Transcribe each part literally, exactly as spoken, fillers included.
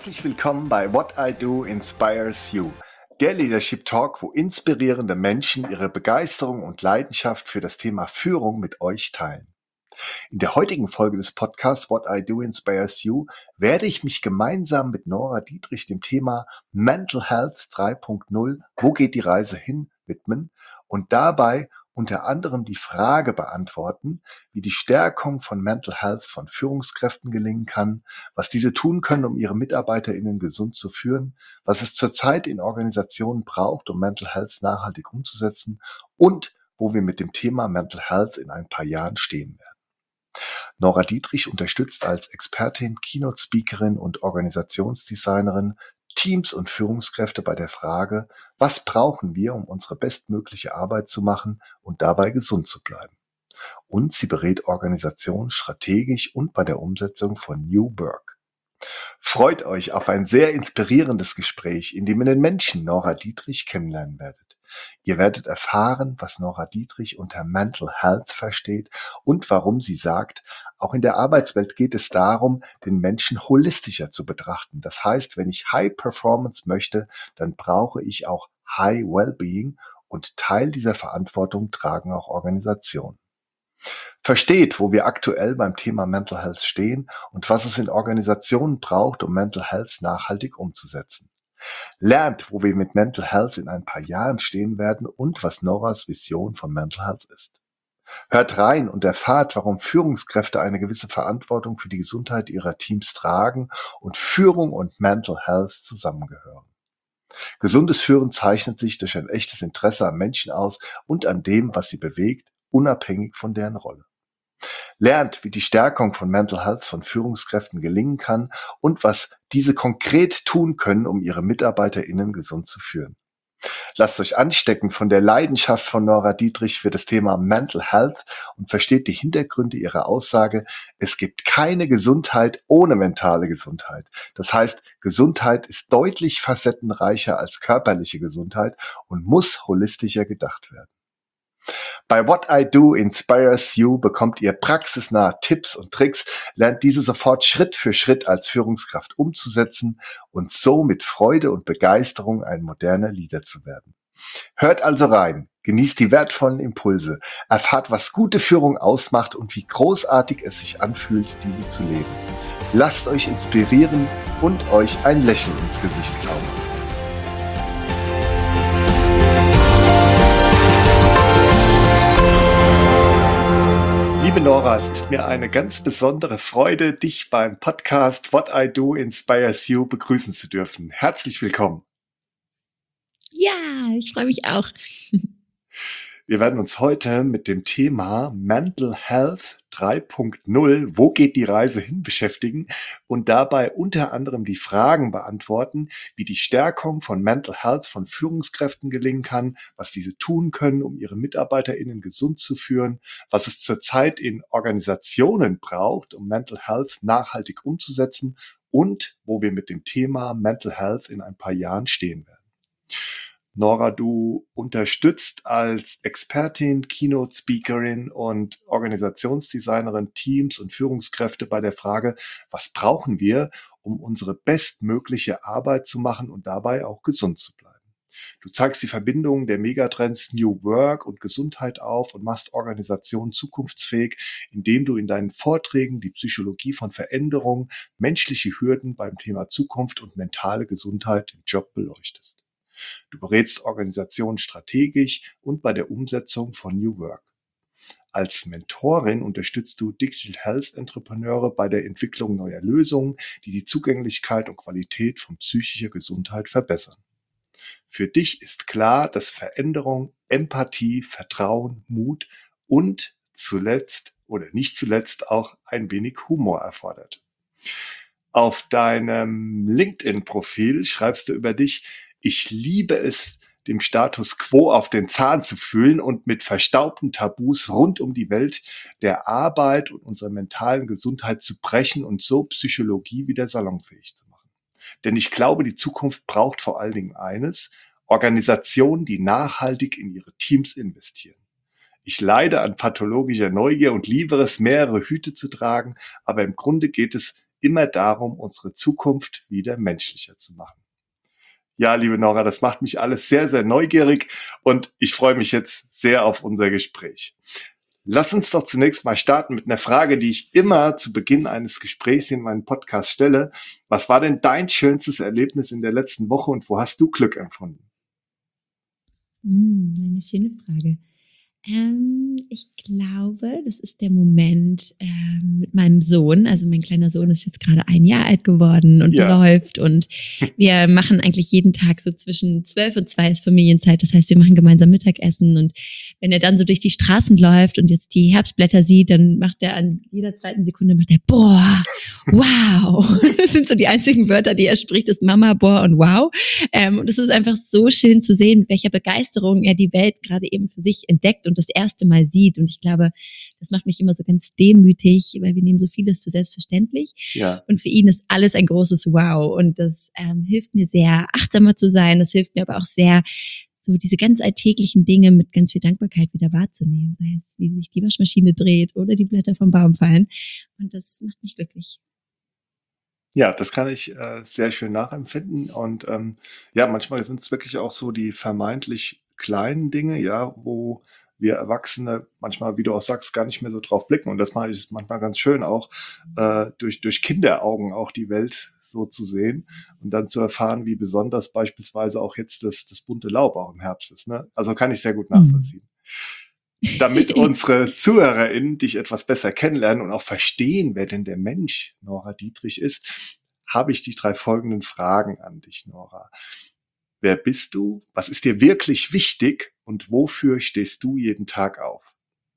Herzlich willkommen bei What I Do Inspires You, der Leadership Talk, wo inspirierende Menschen ihre Begeisterung und Leidenschaft für das Thema Führung mit euch teilen. In der heutigen Folge des Podcasts What I Do Inspires You werde ich mich gemeinsam mit Nora Dietrich dem Thema Mental Health drei Punkt null, wo geht die Reise hin, widmen und dabei unter anderem die Frage beantworten, wie die Stärkung von Mental Health von Führungskräften gelingen kann, was diese tun können, um ihre MitarbeiterInnen gesund zu führen, was es zurzeit in Organisationen braucht, um Mental Health nachhaltig umzusetzen und wo wir mit dem Thema Mental Health in ein paar Jahren stehen werden. Nora Dietrich unterstützt als Expertin, Keynote-Speakerin und Organisationsdesignerin Teams und Führungskräfte bei der Frage, was brauchen wir, um unsere bestmögliche Arbeit zu machen und dabei gesund zu bleiben. Und sie berät Organisationen strategisch und bei der Umsetzung von New Work. Freut euch auf ein sehr inspirierendes Gespräch, in dem ihr den Menschen Nora Dietrich kennenlernen werdet. Ihr werdet erfahren, was Nora Dietrich unter Mental Health versteht und warum sie sagt, auch in der Arbeitswelt geht es darum, den Menschen holistischer zu betrachten. Das heißt, wenn ich High Performance möchte, dann brauche ich auch High Wellbeing und Teil dieser Verantwortung tragen auch Organisationen. Versteht, wo wir aktuell beim Thema Mental Health stehen und was es in Organisationen braucht, um Mental Health nachhaltig umzusetzen. Lernt, wo wir mit Mental Health in ein paar Jahren stehen werden und was Noras Vision von Mental Health ist. Hört rein und erfahrt, warum Führungskräfte eine gewisse Verantwortung für die Gesundheit ihrer Teams tragen und Führung und Mental Health zusammengehören. Gesundes Führen zeichnet sich durch ein echtes Interesse am Menschen aus und an dem, was sie bewegt, unabhängig von deren Rolle. Lernt, wie die Stärkung von Mental Health von Führungskräften gelingen kann und was diese konkret tun können, um ihre MitarbeiterInnen gesund zu führen. Lasst euch anstecken von der Leidenschaft von Nora Dietrich für das Thema Mental Health und versteht die Hintergründe ihrer Aussage, es gibt keine Gesundheit ohne mentale Gesundheit. Das heißt, Gesundheit ist deutlich facettenreicher als körperliche Gesundheit und muss holistischer gedacht werden. Bei What I Do Inspires You bekommt ihr praxisnahe Tipps und Tricks, lernt diese sofort Schritt für Schritt als Führungskraft umzusetzen und so mit Freude und Begeisterung ein moderner Leader zu werden. Hört also rein, genießt die wertvollen Impulse, erfahrt, was gute Führung ausmacht und wie großartig es sich anfühlt, diese zu leben. Lasst euch inspirieren und euch ein Lächeln ins Gesicht zaubern. Liebe Nora, es ist mir eine ganz besondere Freude, dich beim Podcast What I Do Inspires You begrüßen zu dürfen. Herzlich willkommen. Ja, ich freue mich auch. Wir werden uns heute mit dem Thema Mental Health drei Punkt null, wo geht die Reise hin, beschäftigen und dabei unter anderem die Fragen beantworten, wie die Stärkung von Mental Health von Führungskräften gelingen kann, was diese tun können, um ihre MitarbeiterInnen gesund zu führen, was es zurzeit in Organisationen braucht, um Mental Health nachhaltig umzusetzen und wo wir mit dem Thema Mental Health in ein paar Jahren stehen werden. Nora, du unterstützt als Expertin, Keynote-Speakerin und Organisationsdesignerin Teams und Führungskräfte bei der Frage, was brauchen wir, um unsere bestmögliche Arbeit zu machen und dabei auch gesund zu bleiben. Du zeigst die Verbindungen der Megatrends New Work und Gesundheit auf und machst Organisationen zukunftsfähig, indem du in deinen Vorträgen die Psychologie von Veränderung, menschliche Hürden beim Thema Zukunft und mentale Gesundheit im Job beleuchtest. Du berätst Organisationen strategisch und bei der Umsetzung von New Work. Als Mentorin unterstützt du Digital Health Entrepreneure bei der Entwicklung neuer Lösungen, die die Zugänglichkeit und Qualität von psychischer Gesundheit verbessern. Für dich ist klar, dass Veränderung, Empathie, Vertrauen, Mut und zuletzt oder nicht zuletzt auch ein wenig Humor erfordert. Auf deinem LinkedIn-Profil schreibst du über dich: Ich liebe es, dem Status quo auf den Zahn zu fühlen und mit verstaubten Tabus rund um die Welt der Arbeit und unserer mentalen Gesundheit zu brechen und so Psychologie wieder salonfähig zu machen. Denn ich glaube, die Zukunft braucht vor allen Dingen eines: Organisationen, die nachhaltig in ihre Teams investieren. Ich leide an pathologischer Neugier und liebe es, mehrere Hüte zu tragen, aber im Grunde geht es immer darum, unsere Zukunft wieder menschlicher zu machen. Ja, liebe Nora, das macht mich alles sehr, sehr neugierig und ich freue mich jetzt sehr auf unser Gespräch. Lass uns doch zunächst mal starten mit einer Frage, die ich immer zu Beginn eines Gesprächs in meinem Podcast stelle. Was war denn dein schönstes Erlebnis in der letzten Woche und wo hast du Glück empfunden? Hm, eine schöne Frage. Ähm, ich glaube, das ist der Moment ähm, mit meinem Sohn. Also mein kleiner Sohn ist jetzt gerade ein Jahr alt geworden und Ja. läuft. Und wir machen eigentlich jeden Tag so zwischen zwölf und zwei ist Familienzeit. Das heißt, wir machen gemeinsam Mittagessen. Und wenn er dann so durch die Straßen läuft und jetzt die Herbstblätter sieht, dann macht er an jeder zweiten Sekunde, macht er, boah, wow. Das sind so die einzigen Wörter, die er spricht, ist Mama, boah und wow. Ähm, und es ist einfach so schön zu sehen, mit welcher Begeisterung er die Welt gerade eben für sich entdeckt und das erste Mal sieht. Und ich glaube, das macht mich immer so ganz demütig, weil wir nehmen so vieles für selbstverständlich. Ja. Und für ihn ist alles ein großes Wow. Und das ähm, hilft mir sehr, achtsamer zu sein. Das hilft mir aber auch sehr, so diese ganz alltäglichen Dinge mit ganz viel Dankbarkeit wieder wahrzunehmen. Sei es, wie sich die Waschmaschine dreht oder die Blätter vom Baum fallen. Und das macht mich glücklich. Ja, das kann ich äh, sehr schön nachempfinden. Und ähm, ja, manchmal sind es wirklich auch so die vermeintlich kleinen Dinge, ja, wo wir Erwachsene manchmal, wie du auch sagst, gar nicht mehr so drauf blicken. Und das mache ich manchmal ganz schön auch, äh, durch, durch Kinderaugen auch die Welt so zu sehen und dann zu erfahren, wie besonders beispielsweise auch jetzt das, das bunte Laub auch im Herbst ist. Ne? Also kann ich sehr gut nachvollziehen. Damit unsere ZuhörerInnen dich etwas besser kennenlernen und auch verstehen, wer denn der Mensch Nora Dietrich ist, habe ich die drei folgenden Fragen an dich, Nora. Wer bist du? Was ist dir wirklich wichtig? Und wofür stehst du jeden Tag auf?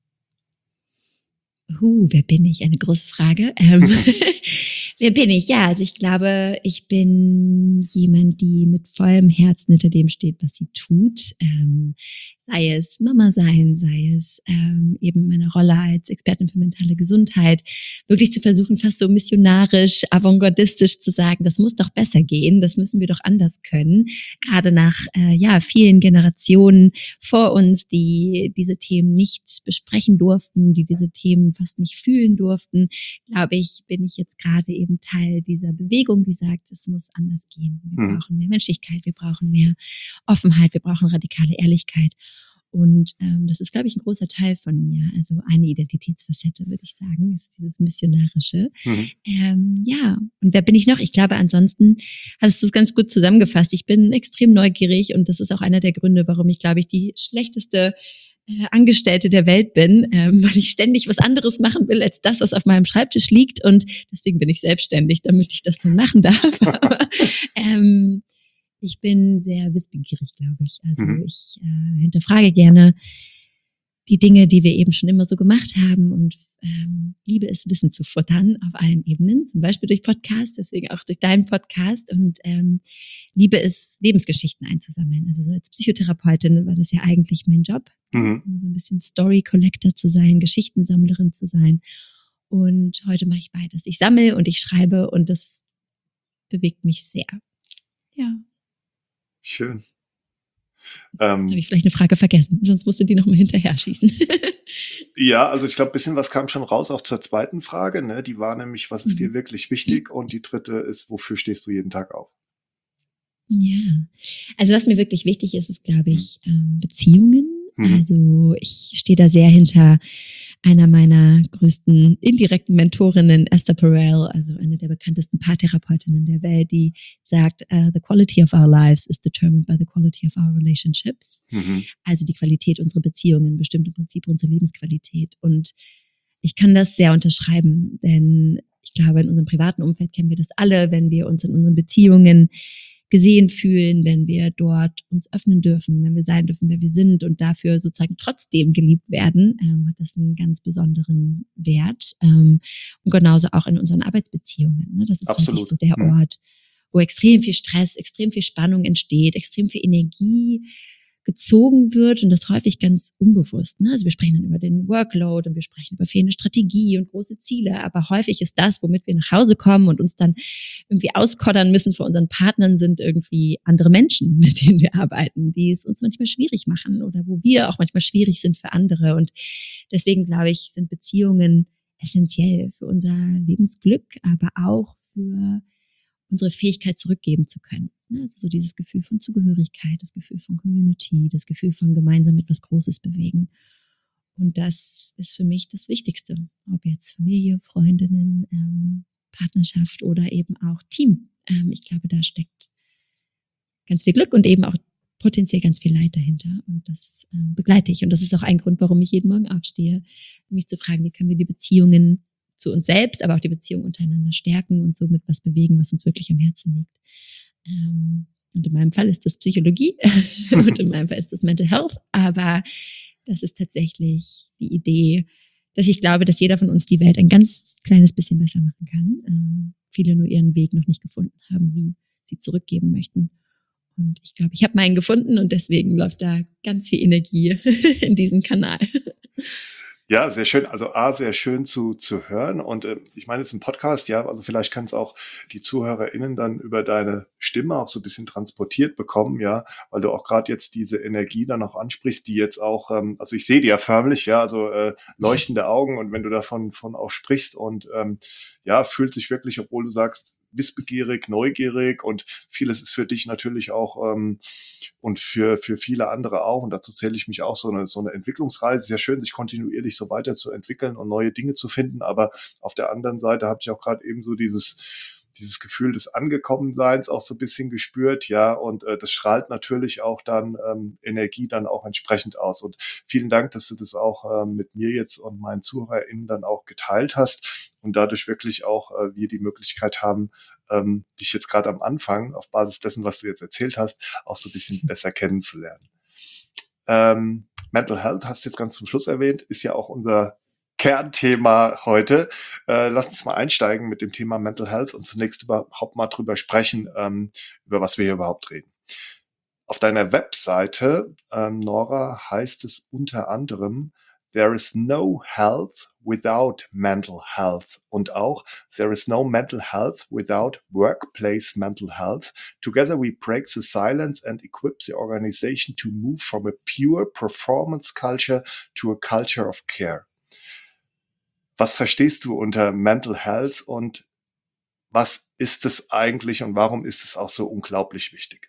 Uh, wer bin ich? Eine große Frage. Ähm, wer bin ich? Ja, also ich glaube, ich bin jemand, die mit vollem Herzen hinter dem steht, was sie tut. Ähm, sei es Mama sein, sei es ähm, eben meine Rolle als Expertin für mentale Gesundheit, wirklich zu versuchen, fast so missionarisch, avantgardistisch zu sagen, das muss doch besser gehen, das müssen wir doch anders können. Gerade nach äh, ja vielen Generationen vor uns, die diese Themen nicht besprechen durften, die diese Themen fast nicht fühlen durften, glaube ich, bin ich jetzt gerade eben Teil dieser Bewegung, die sagt, es muss anders gehen. Wir Mhm. brauchen mehr Menschlichkeit, wir brauchen mehr Offenheit, wir brauchen radikale Ehrlichkeit. Und ähm, das ist, glaube ich, ein großer Teil von mir. Also eine Identitätsfacette, würde ich sagen, ist dieses Missionarische. Mhm. Ähm, ja, und wer bin ich noch? Ich glaube, ansonsten hast du es ganz gut zusammengefasst. Ich bin extrem neugierig und das ist auch einer der Gründe, warum ich, glaube ich, die schlechteste äh, Angestellte der Welt bin, ähm, weil ich ständig was anderes machen will als das, was auf meinem Schreibtisch liegt. Und deswegen bin ich selbstständig, damit ich das dann machen darf. Aber ähm, ich bin sehr wissbegierig, glaube ich. Also Mhm. ich äh, hinterfrage gerne die Dinge, die wir eben schon immer so gemacht haben und ähm, liebe es, Wissen zu futtern auf allen Ebenen, zum Beispiel durch Podcasts, deswegen auch durch deinen Podcast und ähm, liebe es, Lebensgeschichten einzusammeln. Also so als Psychotherapeutin war das ja eigentlich mein Job, Mhm. so ein bisschen Story Collector zu sein, Geschichtensammlerin zu sein. Und heute mache ich beides. Ich sammle und ich schreibe und das bewegt mich sehr. Ja. Schön. Jetzt habe Ähm, ich vielleicht eine Frage vergessen, sonst musst du die noch mal hinterher schießen. ja, also ich glaube, ein bisschen was kam schon raus, auch zur zweiten Frage. Ne? Die war nämlich, was ist dir wirklich wichtig? Und die dritte ist, wofür stehst du jeden Tag auf? Ja, also was mir wirklich wichtig ist, ist, glaube ich, ähm, Beziehungen. Mhm. Also ich stehe da sehr hinter einer meiner größten indirekten Mentorinnen, Esther Perel, also eine der bekanntesten Paartherapeutinnen der Welt, die sagt, uh, the quality of our lives is determined by the quality of our relationships. Mhm. Also die Qualität unserer Beziehungen bestimmt im Prinzip unsere Lebensqualität. Und ich kann das sehr unterschreiben, denn ich glaube, in unserem privaten Umfeld kennen wir das alle, wenn wir uns in unseren Beziehungen gesehen fühlen, wenn wir dort uns öffnen dürfen, wenn wir sein dürfen, wer wir sind und dafür sozusagen trotzdem geliebt werden, ähm, hat das einen ganz besonderen Wert. Ähm, und genauso auch in unseren Arbeitsbeziehungen. Ne? Das ist Absolut. häufig so der Mhm. Ort, wo extrem viel Stress, extrem viel Spannung entsteht, extrem viel Energie gezogen wird und das häufig ganz unbewusst. Ne? Also wir sprechen dann über den Workload und wir sprechen über fehlende Strategie und große Ziele, aber häufig ist das, womit wir nach Hause kommen und uns dann irgendwie auskoddern müssen vor unseren Partnern, sind irgendwie andere Menschen, mit denen wir arbeiten, die es uns manchmal schwierig machen oder wo wir auch manchmal schwierig sind für andere. Und deswegen glaube ich, sind Beziehungen essentiell für unser Lebensglück, aber auch für unsere Fähigkeit zurückgeben zu können. Also so dieses Gefühl von Zugehörigkeit, das Gefühl von Community, das Gefühl von gemeinsam etwas Großes bewegen. Und das ist für mich das Wichtigste, ob jetzt Familie, Freundinnen, ähm, Partnerschaft oder eben auch Team. Ähm, ich glaube, da steckt ganz viel Glück und eben auch potenziell ganz viel Leid dahinter. Und das äh, begleite ich. Und das ist auch ein Grund, warum ich jeden Morgen aufstehe, mich zu fragen, wie können wir die Beziehungen zu uns selbst, aber auch die Beziehungen untereinander stärken und somit was bewegen, was uns wirklich am Herzen liegt. Ähm, und in meinem Fall ist das Psychologie und in meinem Fall ist das Mental Health. Aber das ist tatsächlich die Idee, dass ich glaube, dass jeder von uns die Welt ein ganz kleines bisschen besser machen kann. Ähm, viele nur ihren Weg noch nicht gefunden haben, wie sie zurückgeben möchten. Und ich glaube, ich habe meinen gefunden und deswegen läuft da ganz viel Energie in diesen Kanal. Ja, sehr schön. Also A, sehr schön zu, zu hören. Und äh, ich meine, es ist ein Podcast, ja, also vielleicht können es auch die ZuhörerInnen dann über deine Stimme auch so ein bisschen transportiert bekommen, ja, weil du auch gerade jetzt diese Energie dann auch ansprichst, die jetzt auch, ähm, also ich sehe die ja förmlich, ja, also äh, leuchtende Augen, und wenn du davon von auch sprichst und ähm, ja, fühlt sich wirklich, obwohl du sagst, wissbegierig, neugierig, und vieles ist für dich natürlich auch ähm, und für für viele andere auch, und dazu zähle ich mich auch, so eine so eine Entwicklungsreise. Sehr schön, sich kontinuierlich so weiterzuentwickeln und neue Dinge zu finden, aber auf der anderen Seite habe ich auch gerade eben so dieses dieses Gefühl des Angekommenseins auch so ein bisschen gespürt, ja, und äh, das strahlt natürlich auch dann ähm, Energie dann auch entsprechend aus. Und vielen Dank, dass du das auch ähm, mit mir jetzt und meinen ZuhörerInnen dann auch geteilt hast und dadurch wirklich auch äh, wir die Möglichkeit haben, ähm, dich jetzt gerade am Anfang auf Basis dessen, was du jetzt erzählt hast, auch so ein bisschen besser kennenzulernen. Ähm, Mental Health, hast du jetzt ganz zum Schluss erwähnt, ist ja auch unser Kernthema heute. Äh, lass uns mal einsteigen mit dem Thema Mental Health und zunächst überhaupt mal drüber sprechen, ähm, über was wir hier überhaupt reden. Auf deiner Webseite, ähm, Nora, heißt es unter anderem, there is no health without mental health, und auch there is no mental health without workplace mental health. Together we break the silence and equip the organization to move from a pure performance culture to a culture of care. Was verstehst du unter Mental Health und was ist es eigentlich und warum ist es auch so unglaublich wichtig?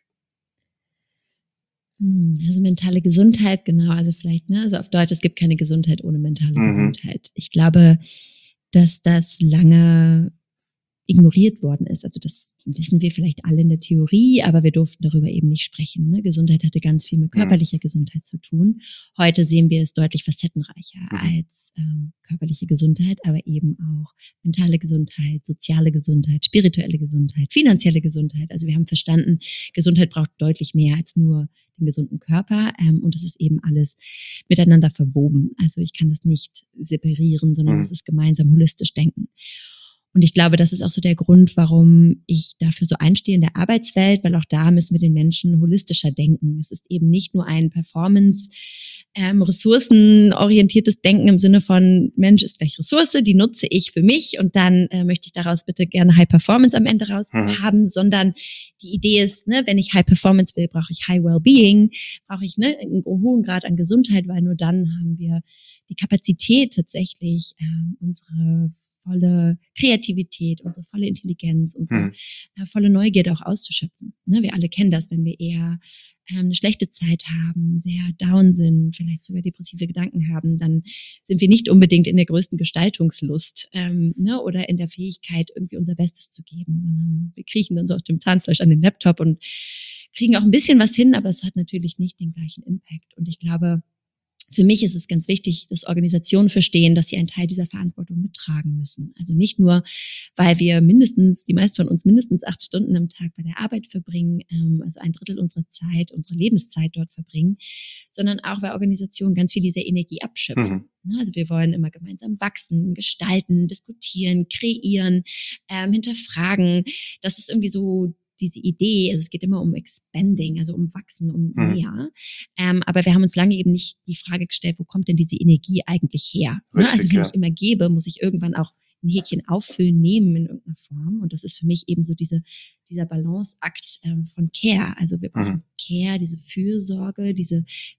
Also mentale Gesundheit, genau, also vielleicht, ne, also auf Deutsch, es gibt keine Gesundheit ohne mentale Mhm. Gesundheit. Ich glaube, dass das lange ignoriert worden ist. Also das wissen wir vielleicht alle in der Theorie, aber wir durften darüber eben nicht sprechen. Ne? Gesundheit hatte ganz viel mit körperlicher Gesundheit zu tun. Heute sehen wir es deutlich facettenreicher Mhm. als ähm, körperliche Gesundheit, aber eben auch mentale Gesundheit, soziale Gesundheit, spirituelle Gesundheit, finanzielle Gesundheit. Also wir haben verstanden, Gesundheit braucht deutlich mehr als nur den gesunden Körper, ähm, und es ist eben alles miteinander verwoben. Also ich kann das nicht separieren, sondern Mhm. muss es gemeinsam holistisch denken. Und ich glaube, das ist auch so der Grund, warum ich dafür so einstehe in der Arbeitswelt, weil auch da müssen wir den Menschen holistischer denken. Es ist eben nicht nur ein Performance, ähm, ressourcenorientiertes Denken im Sinne von Mensch ist gleich Ressource, die nutze ich für mich und dann äh, möchte ich daraus bitte gerne High Performance am Ende raus Mhm. haben, sondern die Idee ist, ne, wenn ich High Performance will, brauche ich High Wellbeing, brauche ich ne, einen hohen Grad an Gesundheit, weil nur dann haben wir die Kapazität tatsächlich, ähm, unsere volle Kreativität, unsere volle Intelligenz, unsere Mhm. äh, volle Neugierde auch auszuschöpfen. Ne? Wir alle kennen das, wenn wir eher ähm, eine schlechte Zeit haben, sehr down sind, vielleicht sogar depressive Gedanken haben, dann sind wir nicht unbedingt in der größten Gestaltungslust ähm, ne? oder in der Fähigkeit, irgendwie unser Bestes zu geben, sondern wir kriechen dann so auf dem Zahnfleisch an den Laptop und kriegen auch ein bisschen was hin, aber es hat natürlich nicht den gleichen Impact. Und ich glaube, für mich ist es ganz wichtig, dass Organisationen verstehen, dass sie einen Teil dieser Verantwortung mittragen müssen. Also nicht nur, weil wir mindestens, die meisten von uns mindestens acht Stunden am Tag bei der Arbeit verbringen, ähm, also ein Drittel unserer Zeit, unserer Lebenszeit dort verbringen, sondern auch, weil Organisationen ganz viel dieser Energie abschöpfen. Mhm. Also wir wollen immer gemeinsam wachsen, gestalten, diskutieren, kreieren, ähm, hinterfragen. Das ist irgendwie so diese Idee, also es geht immer um Expanding, also um Wachsen, um Mhm. mehr. Ähm, aber wir haben uns lange eben nicht die Frage gestellt, wo kommt denn diese Energie eigentlich her? Ne? Richtig, Also wenn ja. ich immer gebe, muss ich irgendwann auch ein Häkchen auffüllen, nehmen in irgendeiner Form. Und das ist für mich eben so diese, dieser Balanceakt ähm, von Care. Also wir brauchen Mhm. Care, diese Fürsorge, diese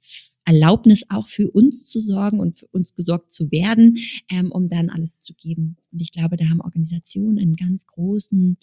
Erlaubnis auch für uns zu sorgen und für uns gesorgt zu werden, ähm, um dann alles zu geben. Und ich glaube, da haben Organisationen einen ganz großen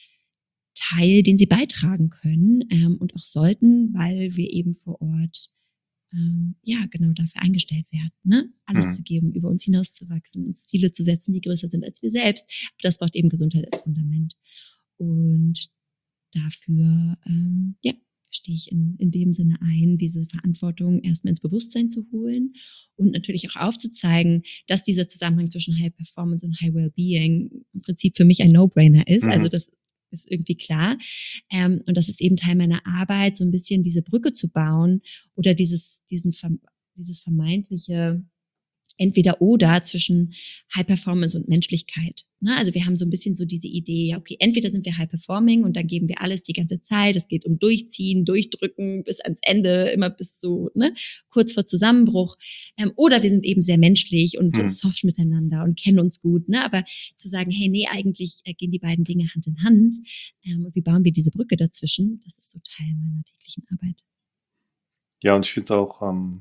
Teil, den sie beitragen können ähm, und auch sollten, weil wir eben vor Ort ähm, ja genau dafür eingestellt werden, ne? Alles Mhm. zu geben, über uns hinauszuwachsen, uns Ziele zu setzen, die größer sind als wir selbst. Aber das braucht eben Gesundheit als Fundament. Und dafür ähm, ja, stehe ich in, in dem Sinne ein, diese Verantwortung erstmal ins Bewusstsein zu holen und natürlich auch aufzuzeigen, dass dieser Zusammenhang zwischen High Performance und High Wellbeing im Prinzip für mich ein No-Brainer ist. Mhm. Also das ist irgendwie klar. Ähm, und das ist eben Teil meiner Arbeit, so ein bisschen diese Brücke zu bauen oder dieses, diesen, dieses vermeintliche entweder oder zwischen High Performance und Menschlichkeit. Ne? Also wir haben so ein bisschen so diese Idee, ja, okay, entweder sind wir High Performing und dann geben wir alles die ganze Zeit, es geht um Durchziehen, Durchdrücken bis ans Ende, immer bis so, ne, kurz vor Zusammenbruch. Ähm, oder wir sind eben sehr menschlich und Mhm. soft miteinander und kennen uns gut. Ne? Aber zu sagen, hey, nee, eigentlich äh, gehen die beiden Dinge Hand in Hand. Ähm, und wie bauen wir diese Brücke dazwischen? Das ist so Teil meiner täglichen Arbeit. Ja, und ich finde es auch ähm,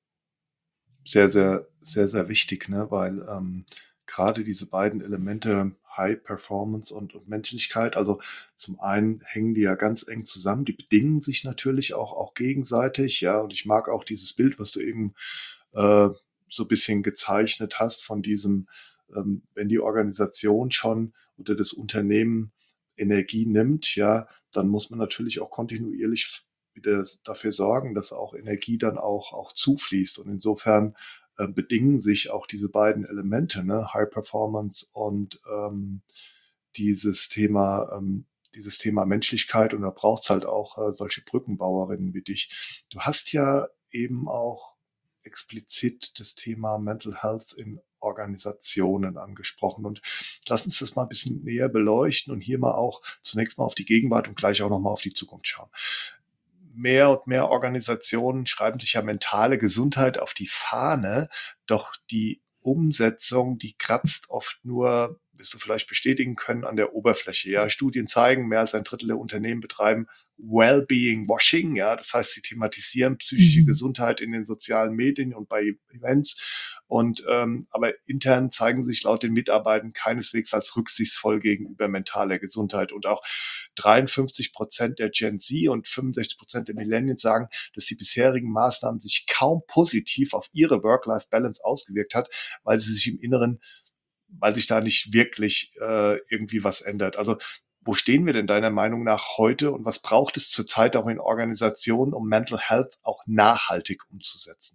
sehr, sehr, sehr, sehr wichtig, ne? Weil ähm, gerade diese beiden Elemente High Performance und, und Menschlichkeit, also zum einen hängen die ja ganz eng zusammen, die bedingen sich natürlich auch, auch gegenseitig, ja, und ich mag auch dieses Bild, was du eben äh, so ein bisschen gezeichnet hast von diesem, ähm, wenn die Organisation schon oder das Unternehmen Energie nimmt, ja, dann muss man natürlich auch kontinuierlich wieder dafür sorgen, dass auch Energie dann auch, auch zufließt. Und insofern äh, bedingen sich auch diese beiden Elemente, ne? High Performance und ähm, dieses Thema, ähm, dieses Thema Menschlichkeit. Und da braucht es halt auch äh, solche Brückenbauerinnen wie dich. Du hast ja eben auch explizit das Thema Mental Health in Organisationen angesprochen. Und lass uns das mal ein bisschen näher beleuchten und hier mal auch zunächst mal auf die Gegenwart und gleich auch nochmal auf die Zukunft schauen. Mehr und mehr Organisationen schreiben sich ja mentale Gesundheit auf die Fahne, doch die Umsetzung, die kratzt oft nur, wirst du vielleicht bestätigen können, an der Oberfläche. Ja, Studien zeigen, mehr als ein Drittel der Unternehmen betreiben Wellbeing Washing, ja, das heißt, sie thematisieren psychische Mhm. Gesundheit in den sozialen Medien und bei Events. Und ähm, aber intern zeigen sich laut den Mitarbeitern keineswegs als rücksichtsvoll gegenüber mentaler Gesundheit. Und auch dreiundfünfzig Prozent der Gen Z und fünfundsechzig Prozent der Millennials sagen, dass die bisherigen Maßnahmen sich kaum positiv auf ihre Work-Life-Balance ausgewirkt hat, weil sie sich im Inneren, weil sich da nicht wirklich äh, irgendwie was ändert. Also wo stehen wir denn deiner Meinung nach heute und was braucht es zurzeit auch in Organisationen, um Mental Health auch nachhaltig umzusetzen?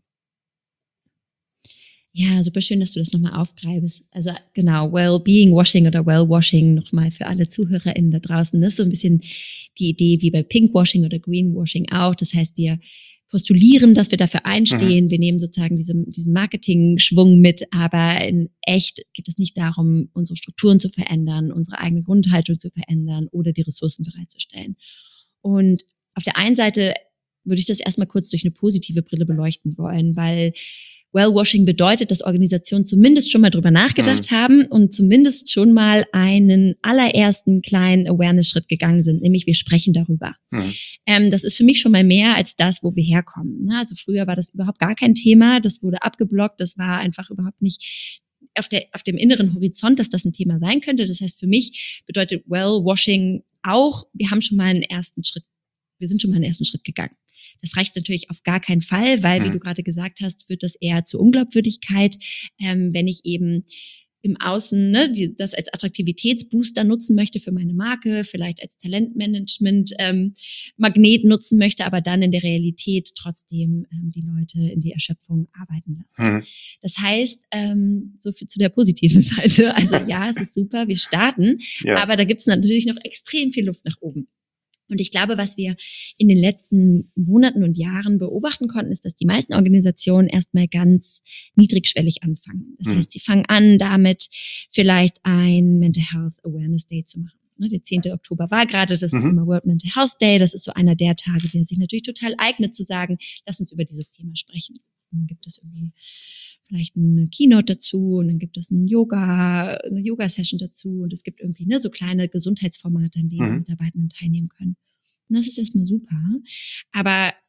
Ja, super schön, dass du das nochmal aufgreifst. Also genau, Well-Being Washing oder Well-Washing nochmal für alle ZuhörerInnen da draußen. Das ist so ein bisschen die Idee wie bei Pinkwashing oder Greenwashing auch. Das heißt, wir postulieren, dass wir dafür einstehen. Mhm. Wir nehmen sozusagen diesen, diesen Marketing-Schwung mit, aber in echt geht es nicht darum, unsere Strukturen zu verändern, unsere eigene Grundhaltung zu verändern oder die Ressourcen bereitzustellen. Und auf der einen Seite würde ich das erstmal kurz durch eine positive Brille beleuchten wollen, weil Wellwashing bedeutet, dass Organisationen zumindest schon mal drüber nachgedacht mhm. haben und zumindest schon mal einen allerersten kleinen Awareness-Schritt gegangen sind, nämlich wir sprechen darüber. Mhm. Ähm, das ist für mich schon mal mehr als das, wo wir herkommen. Also früher war das überhaupt gar kein Thema, das wurde abgeblockt, das war einfach überhaupt nicht auf, der, auf dem inneren Horizont, dass das ein Thema sein könnte. Das heißt, für mich bedeutet Wellwashing auch, wir haben schon mal einen ersten Schritt, wir sind schon mal einen ersten Schritt gegangen. Das reicht natürlich auf gar keinen Fall, weil, mhm. wie du gerade gesagt hast, führt das eher zu Unglaubwürdigkeit, ähm, wenn ich eben im Außen ne, die, das als Attraktivitätsbooster nutzen möchte für meine Marke, vielleicht als Talentmanagement ähm, Magnet nutzen möchte, aber dann in der Realität trotzdem ähm, die Leute in die Erschöpfung arbeiten lasse. Mhm. Das heißt, ähm, so viel zu der positiven Seite. Also ja, es ist super, wir starten, ja. aber da gibt es natürlich noch extrem viel Luft nach oben. Und ich glaube, was wir in den letzten Monaten und Jahren beobachten konnten, ist, dass die meisten Organisationen erstmal ganz niedrigschwellig anfangen. Das mhm. heißt, sie fangen an, damit vielleicht ein Mental Health Awareness Day zu machen. Der zehnte Oktober war gerade, das mhm. ist immer World Mental Health Day. Das ist so einer der Tage, der sich natürlich total eignet, zu sagen, lass uns über dieses Thema sprechen. Und dann gibt es irgendwie vielleicht eine Keynote dazu und dann gibt es ein Yoga, eine Yoga-Session dazu und es gibt irgendwie ne, so kleine Gesundheitsformate, an denen mhm. die Mitarbeitenden teilnehmen können. Und das ist erstmal super. Aber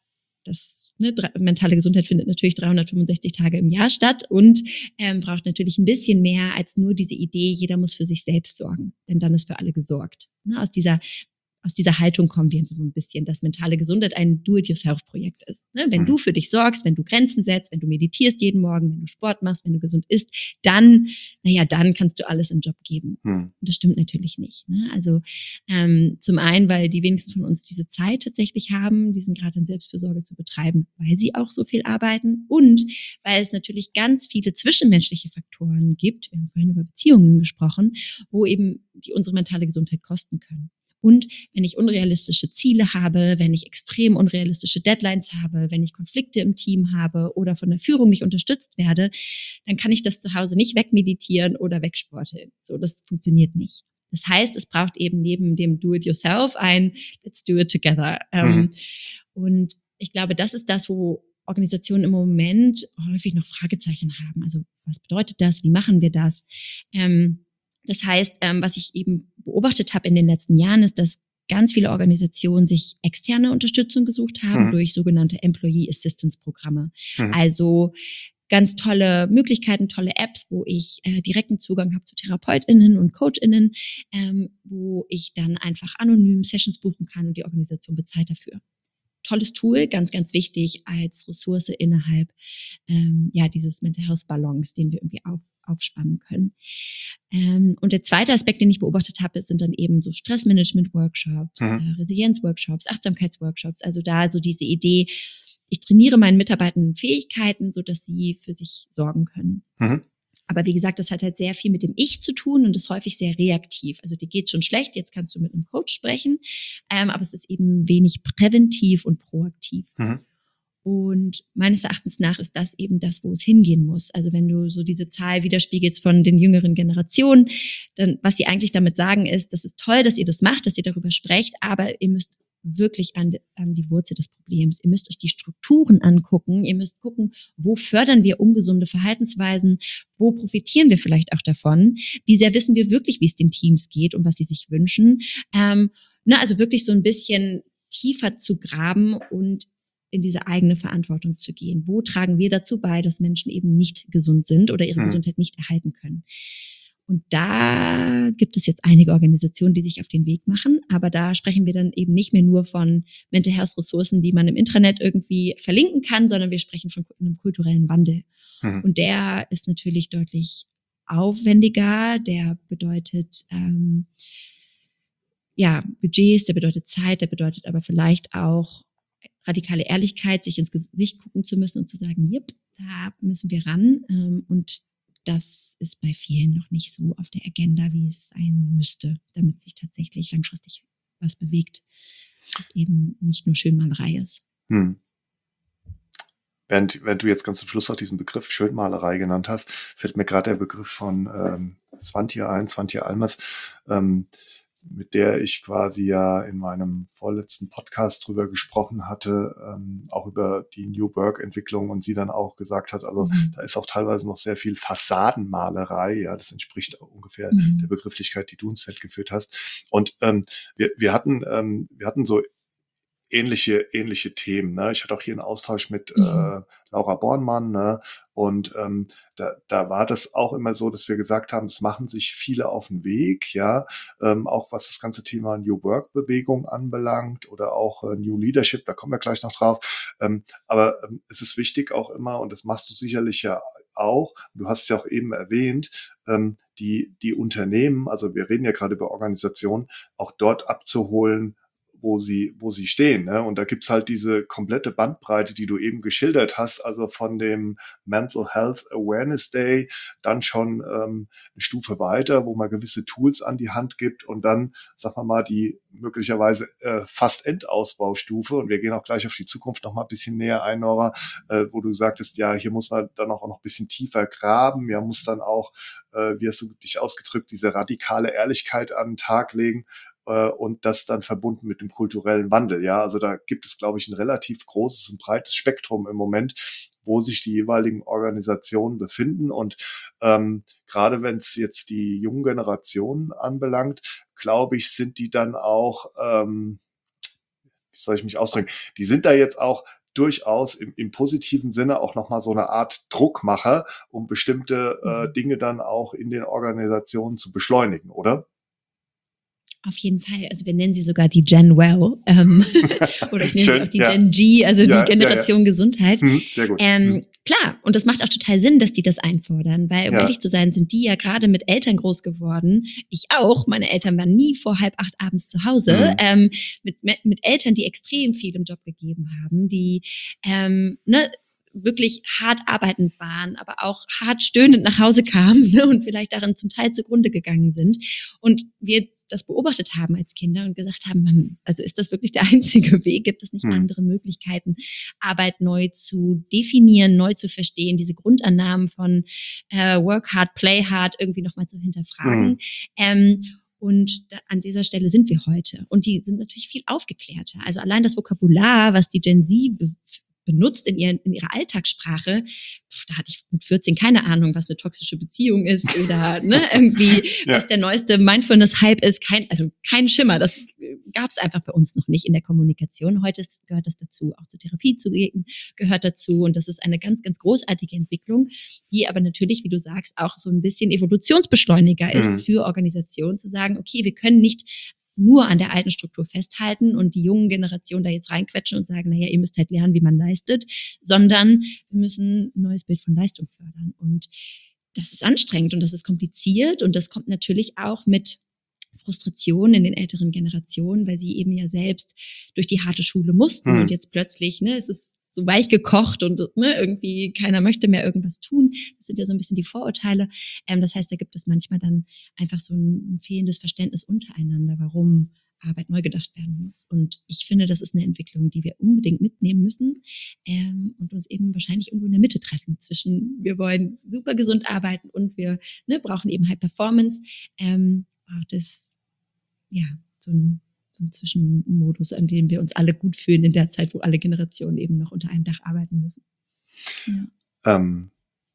das ne, mentale Gesundheit findet natürlich dreihundertfünfundsechzig Tage im Jahr statt und ähm, braucht natürlich ein bisschen mehr als nur diese Idee, jeder muss für sich selbst sorgen, denn dann ist für alle gesorgt. Ne, aus dieser Aus dieser Haltung kommen wir so ein bisschen, dass mentale Gesundheit ein Do-it-yourself-Projekt ist. Ne? Wenn Mhm. du für dich sorgst, wenn du Grenzen setzt, wenn du meditierst jeden Morgen, wenn du Sport machst, wenn du gesund isst, dann, naja, dann kannst du alles im Job geben. Mhm. Und das stimmt natürlich nicht. Ne? Also ähm, zum einen, weil die wenigsten von uns diese Zeit tatsächlich haben, diesen Grad an Selbstfürsorge zu betreiben, weil sie auch so viel arbeiten und weil es natürlich ganz viele zwischenmenschliche Faktoren gibt, wir haben vorhin über Beziehungen gesprochen, wo eben die unsere mentale Gesundheit kosten können. Und wenn ich unrealistische Ziele habe, wenn ich extrem unrealistische Deadlines habe, wenn ich Konflikte im Team habe oder von der Führung nicht unterstützt werde, dann kann ich das zu Hause nicht wegmeditieren oder wegsporteln. So, das funktioniert nicht. Das heißt, es braucht eben neben dem Do-it-yourself ein Let's do it together. Mhm. Ähm, und ich glaube, das ist das, wo Organisationen im Moment häufig noch Fragezeichen haben. Also was bedeutet das? Wie machen wir das? Ähm, Das heißt, ähm, was ich eben beobachtet habe in den letzten Jahren, ist, dass ganz viele Organisationen sich externe Unterstützung gesucht haben Mhm. durch sogenannte Employee Assistance Programme. Mhm. Also ganz tolle Möglichkeiten, tolle Apps, wo ich äh, direkten Zugang habe zu TherapeutInnen und CoachInnen, ähm, wo ich dann einfach anonym Sessions buchen kann und die Organisation bezahlt dafür. Tolles Tool, ganz, ganz wichtig als Ressource innerhalb ähm, ja dieses Mental Health Ballons, den wir irgendwie auf, aufspannen können. Ähm, und der zweite Aspekt, den ich beobachtet habe, sind dann eben so Stressmanagement-Workshops, Mhm. äh, Resilienz-Workshops, Achtsamkeits-Workshops. Also da so diese Idee, ich trainiere meinen Mitarbeitern Fähigkeiten, so dass sie für sich sorgen können. Mhm. Aber wie gesagt, das hat halt sehr viel mit dem Ich zu tun und ist häufig sehr reaktiv. Also dir geht schon schlecht, jetzt kannst du mit einem Coach sprechen, ähm, aber es ist eben wenig präventiv und proaktiv. Mhm. Und meines Erachtens nach ist das eben das, wo es hingehen muss. Also wenn du so diese Zahl widerspiegelst von den jüngeren Generationen, dann was sie eigentlich damit sagen ist, das ist toll, dass ihr das macht, dass ihr darüber sprecht, aber ihr müsst wirklich an, an die Wurzel des Problems. Ihr müsst euch die Strukturen angucken. Ihr müsst gucken, wo fördern wir ungesunde Verhaltensweisen? Wo profitieren wir vielleicht auch davon? Wie sehr wissen wir wirklich, wie es den Teams geht und was sie sich wünschen? Ähm, ne, also wirklich so ein bisschen tiefer zu graben und in diese eigene Verantwortung zu gehen. Wo tragen wir dazu bei, dass Menschen eben nicht gesund sind oder ihre Mhm. Gesundheit nicht erhalten können? Und da gibt es jetzt einige Organisationen, die sich auf den Weg machen, aber da sprechen wir dann eben nicht mehr nur von Mental Health Ressourcen, die man im Intranet irgendwie verlinken kann, sondern wir sprechen von einem kulturellen Wandel. Mhm. Und der ist natürlich deutlich aufwendiger, der bedeutet ähm, ja Budgets, der bedeutet Zeit, der bedeutet aber vielleicht auch radikale Ehrlichkeit, sich ins Gesicht gucken zu müssen und zu sagen, yep, da müssen wir ran. Ähm, und das ist bei vielen noch nicht so auf der Agenda, wie es sein müsste, damit sich tatsächlich langfristig was bewegt, was eben nicht nur Schönmalerei ist. Mhm. Während, während du jetzt ganz zum Schluss auch diesen Begriff Schönmalerei genannt hast, fällt mir gerade der Begriff von ähm, Svante ein, Svante Almas, ähm, mit der ich quasi ja in meinem vorletzten Podcast drüber gesprochen hatte, ähm, auch über die New Work-Entwicklung und sie dann auch gesagt hat, also Mhm. da ist auch teilweise noch sehr viel Fassadenmalerei, ja, das entspricht auch ungefähr Mhm. der Begrifflichkeit, die du ins Feld geführt hast. Und ähm, wir, wir hatten, ähm, wir hatten so ähnliche, ähnliche Themen. Ne? Ich hatte auch hier einen Austausch mit äh, Mhm. Laura Bornmann, ne? Und ähm, da, da war das auch immer so, dass wir gesagt haben, es machen sich viele auf den Weg, ja, ähm, auch was das ganze Thema New Work-Bewegung anbelangt oder auch äh, New Leadership, da kommen wir gleich noch drauf. Ähm, aber ähm, es ist wichtig auch immer, und das machst du sicherlich ja auch, du hast es ja auch eben erwähnt, ähm, die, die Unternehmen, also wir reden ja gerade über Organisationen, auch dort abzuholen, wo sie, wo sie stehen. Ne? Und da gibt's halt diese komplette Bandbreite, die du eben geschildert hast, also von dem Mental Health Awareness Day, dann schon ähm, eine Stufe weiter, wo man gewisse Tools an die Hand gibt und dann, sagen wir mal, die möglicherweise äh, fast Endausbaustufe. Und wir gehen auch gleich auf die Zukunft noch mal ein bisschen näher ein, Nora, äh, wo du sagtest, ja, hier muss man dann auch noch ein bisschen tiefer graben. Ja, muss dann auch, äh, wie hast du dich ausgedrückt, diese radikale Ehrlichkeit an den Tag legen. Und das dann verbunden mit dem kulturellen Wandel. Ja, also da gibt es, glaube ich, ein relativ großes und breites Spektrum im Moment, wo sich die jeweiligen Organisationen befinden. Und ähm, gerade wenn es jetzt die jungen Generationen anbelangt, glaube ich, sind die dann auch, ähm, wie soll ich mich ausdrücken, die sind da jetzt auch durchaus im, im positiven Sinne auch nochmal so eine Art Druckmacher, um bestimmte äh, Mhm. Dinge dann auch in den Organisationen zu beschleunigen, oder? Auf jeden Fall. Also wir nennen sie sogar die Gen Well. Ähm, oder ich nenne Schön, sie auch die ja. Gen G, also Ja, die Generation ja, ja. Gesundheit. Hm, sehr gut. Ähm, Hm. Klar, und das macht auch total Sinn, dass die das einfordern, weil, um Ja. ehrlich zu sein, sind die ja gerade mit Eltern groß geworden. Ich auch. Meine Eltern waren nie vor halb acht abends zu Hause. Hm. Ähm, mit, mit Eltern, die extrem viel im Job gegeben haben, die ähm, ne, wirklich hart arbeitend waren, aber auch hart stöhnend nach Hause kamen, ne, und vielleicht darin zum Teil zugrunde gegangen sind. Und wir das beobachtet haben als Kinder und gesagt haben, Mann, also ist das wirklich der einzige Weg? Gibt es nicht Hm. andere Möglichkeiten, Arbeit neu zu definieren, neu zu verstehen, diese Grundannahmen von äh, Work hard, Play hard irgendwie nochmal zu hinterfragen? Hm. Ähm, und da, an dieser Stelle sind wir heute. Und die sind natürlich viel aufgeklärter. Also allein das Vokabular, was die Gen Z be- benutzt in, ihren, in ihrer Alltagssprache, pf, da hatte ich mit vierzehn keine Ahnung, was eine toxische Beziehung ist oder ne, irgendwie, Ja. was der neueste Mindfulness-Hype ist. Kein, also kein Schimmer. Das gab es einfach bei uns noch nicht in der Kommunikation. Heute ist, gehört das dazu, auch zur Therapie zu gehen, gehört dazu. Und das ist eine ganz, ganz großartige Entwicklung, die aber natürlich, wie du sagst, auch so ein bisschen Evolutionsbeschleuniger ist Mhm. für Organisationen, zu sagen, okay, wir können nicht nur an der alten Struktur festhalten und die jungen Generationen da jetzt reinquetschen und sagen, naja, ihr müsst halt lernen, wie man leistet, sondern wir müssen ein neues Bild von Leistung fördern. Und das ist anstrengend und das ist kompliziert und das kommt natürlich auch mit Frustration in den älteren Generationen, weil sie eben ja selbst durch die harte Schule mussten Hm. und jetzt plötzlich, ne, es ist so weich gekocht und ne, irgendwie keiner möchte mehr irgendwas tun. Das sind ja so ein bisschen die Vorurteile. Ähm, das heißt, da gibt es manchmal dann einfach so ein, ein fehlendes Verständnis untereinander, warum Arbeit neu gedacht werden muss. Und ich finde, das ist eine Entwicklung, die wir unbedingt mitnehmen müssen ähm, und uns eben wahrscheinlich irgendwo in der Mitte treffen zwischen, wir wollen super gesund arbeiten und wir ne, brauchen eben High Performance. Ähm, braucht es ja so ein so ein Zwischenmodus, an dem wir uns alle gut fühlen in der Zeit, wo alle Generationen eben noch unter einem Dach arbeiten müssen. Ja. Ähm,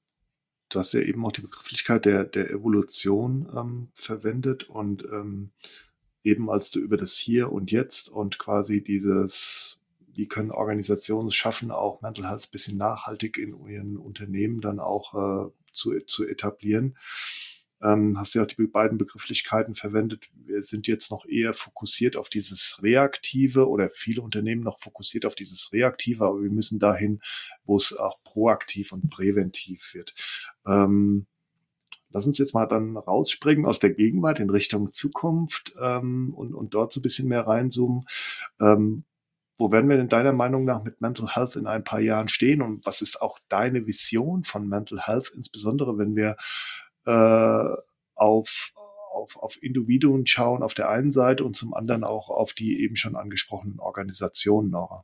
du hast ja eben auch die Begrifflichkeit der, der Evolution ähm, verwendet und ähm, eben als du über das Hier und Jetzt und quasi dieses, wie können Organisationen es schaffen, auch Mental Health ein bisschen nachhaltig in ihren Unternehmen dann auch äh, zu, zu etablieren, ähm, hast du ja auch die beiden Begrifflichkeiten verwendet. Wir sind jetzt noch eher fokussiert auf dieses Reaktive oder viele Unternehmen noch fokussiert auf dieses Reaktive, aber wir müssen dahin, wo es auch proaktiv und präventiv wird. Ähm, Lass uns jetzt mal dann rausspringen aus der Gegenwart in Richtung Zukunft ähm, und, und dort so ein bisschen mehr reinzoomen. Ähm, wo werden wir denn deiner Meinung nach mit Mental Health in ein paar Jahren stehen und was ist auch deine Vision von Mental Health, insbesondere wenn wir äh, auf, auf, auf Individuen schauen auf der einen Seite und zum anderen auch auf die eben schon angesprochenen Organisationen, Nora?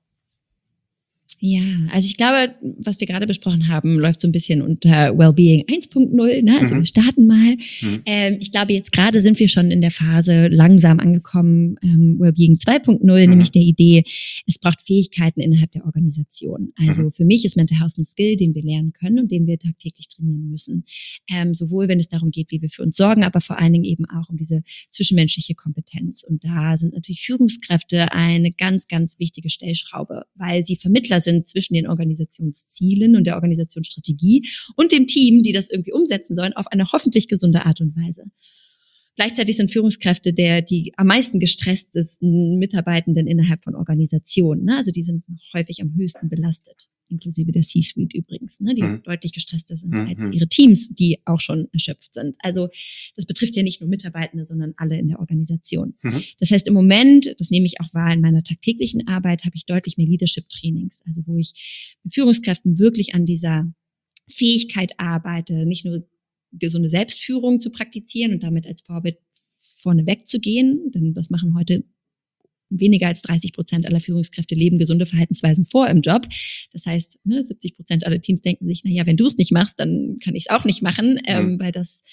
Ja, also ich glaube, was wir gerade besprochen haben, läuft so ein bisschen unter Wellbeing eins Punkt null. Ne? Also Mhm. wir starten mal. Mhm. Ähm, ich glaube, jetzt gerade sind wir schon in der Phase langsam angekommen, ähm, Wellbeing zwei Punkt null, Mhm. nämlich der Idee, es braucht Fähigkeiten innerhalb der Organisation. Also Mhm. für mich ist Mental Health ein Skill, den wir lernen können und den wir tagtäglich trainieren müssen. Ähm, sowohl wenn es darum geht, wie wir für uns sorgen, aber vor allen Dingen eben auch um diese zwischenmenschliche Kompetenz. Und da sind natürlich Führungskräfte eine ganz, ganz wichtige Stellschraube, weil sie Vermittler sind zwischen den Organisationszielen und der Organisationsstrategie und dem Team, die das irgendwie umsetzen sollen, auf eine hoffentlich gesunde Art und Weise. Gleichzeitig sind Führungskräfte der die am meisten gestresstesten Mitarbeitenden innerhalb von Organisationen. Ne? Also die sind häufig am höchsten belastet, inklusive der C-Suite übrigens, ne? die Mhm. deutlich gestresster sind Mhm. als ihre Teams, die auch schon erschöpft sind. Also das betrifft ja nicht nur Mitarbeitende, sondern alle in der Organisation. Mhm. Das heißt, im Moment, das nehme ich auch wahr in meiner tagtäglichen Arbeit, habe ich deutlich mehr Leadership-Trainings, also wo ich mit Führungskräften wirklich an dieser Fähigkeit arbeite, nicht nur gesunde Selbstführung zu praktizieren und damit als Vorbild vorneweg zu gehen, denn das machen heute weniger als dreißig Prozent aller Führungskräfte leben gesunde Verhaltensweisen vor im Job. Das heißt, ne, siebzig Prozent aller Teams denken sich, na ja, wenn du es nicht machst, dann kann ich es auch nicht machen, ähm, weil das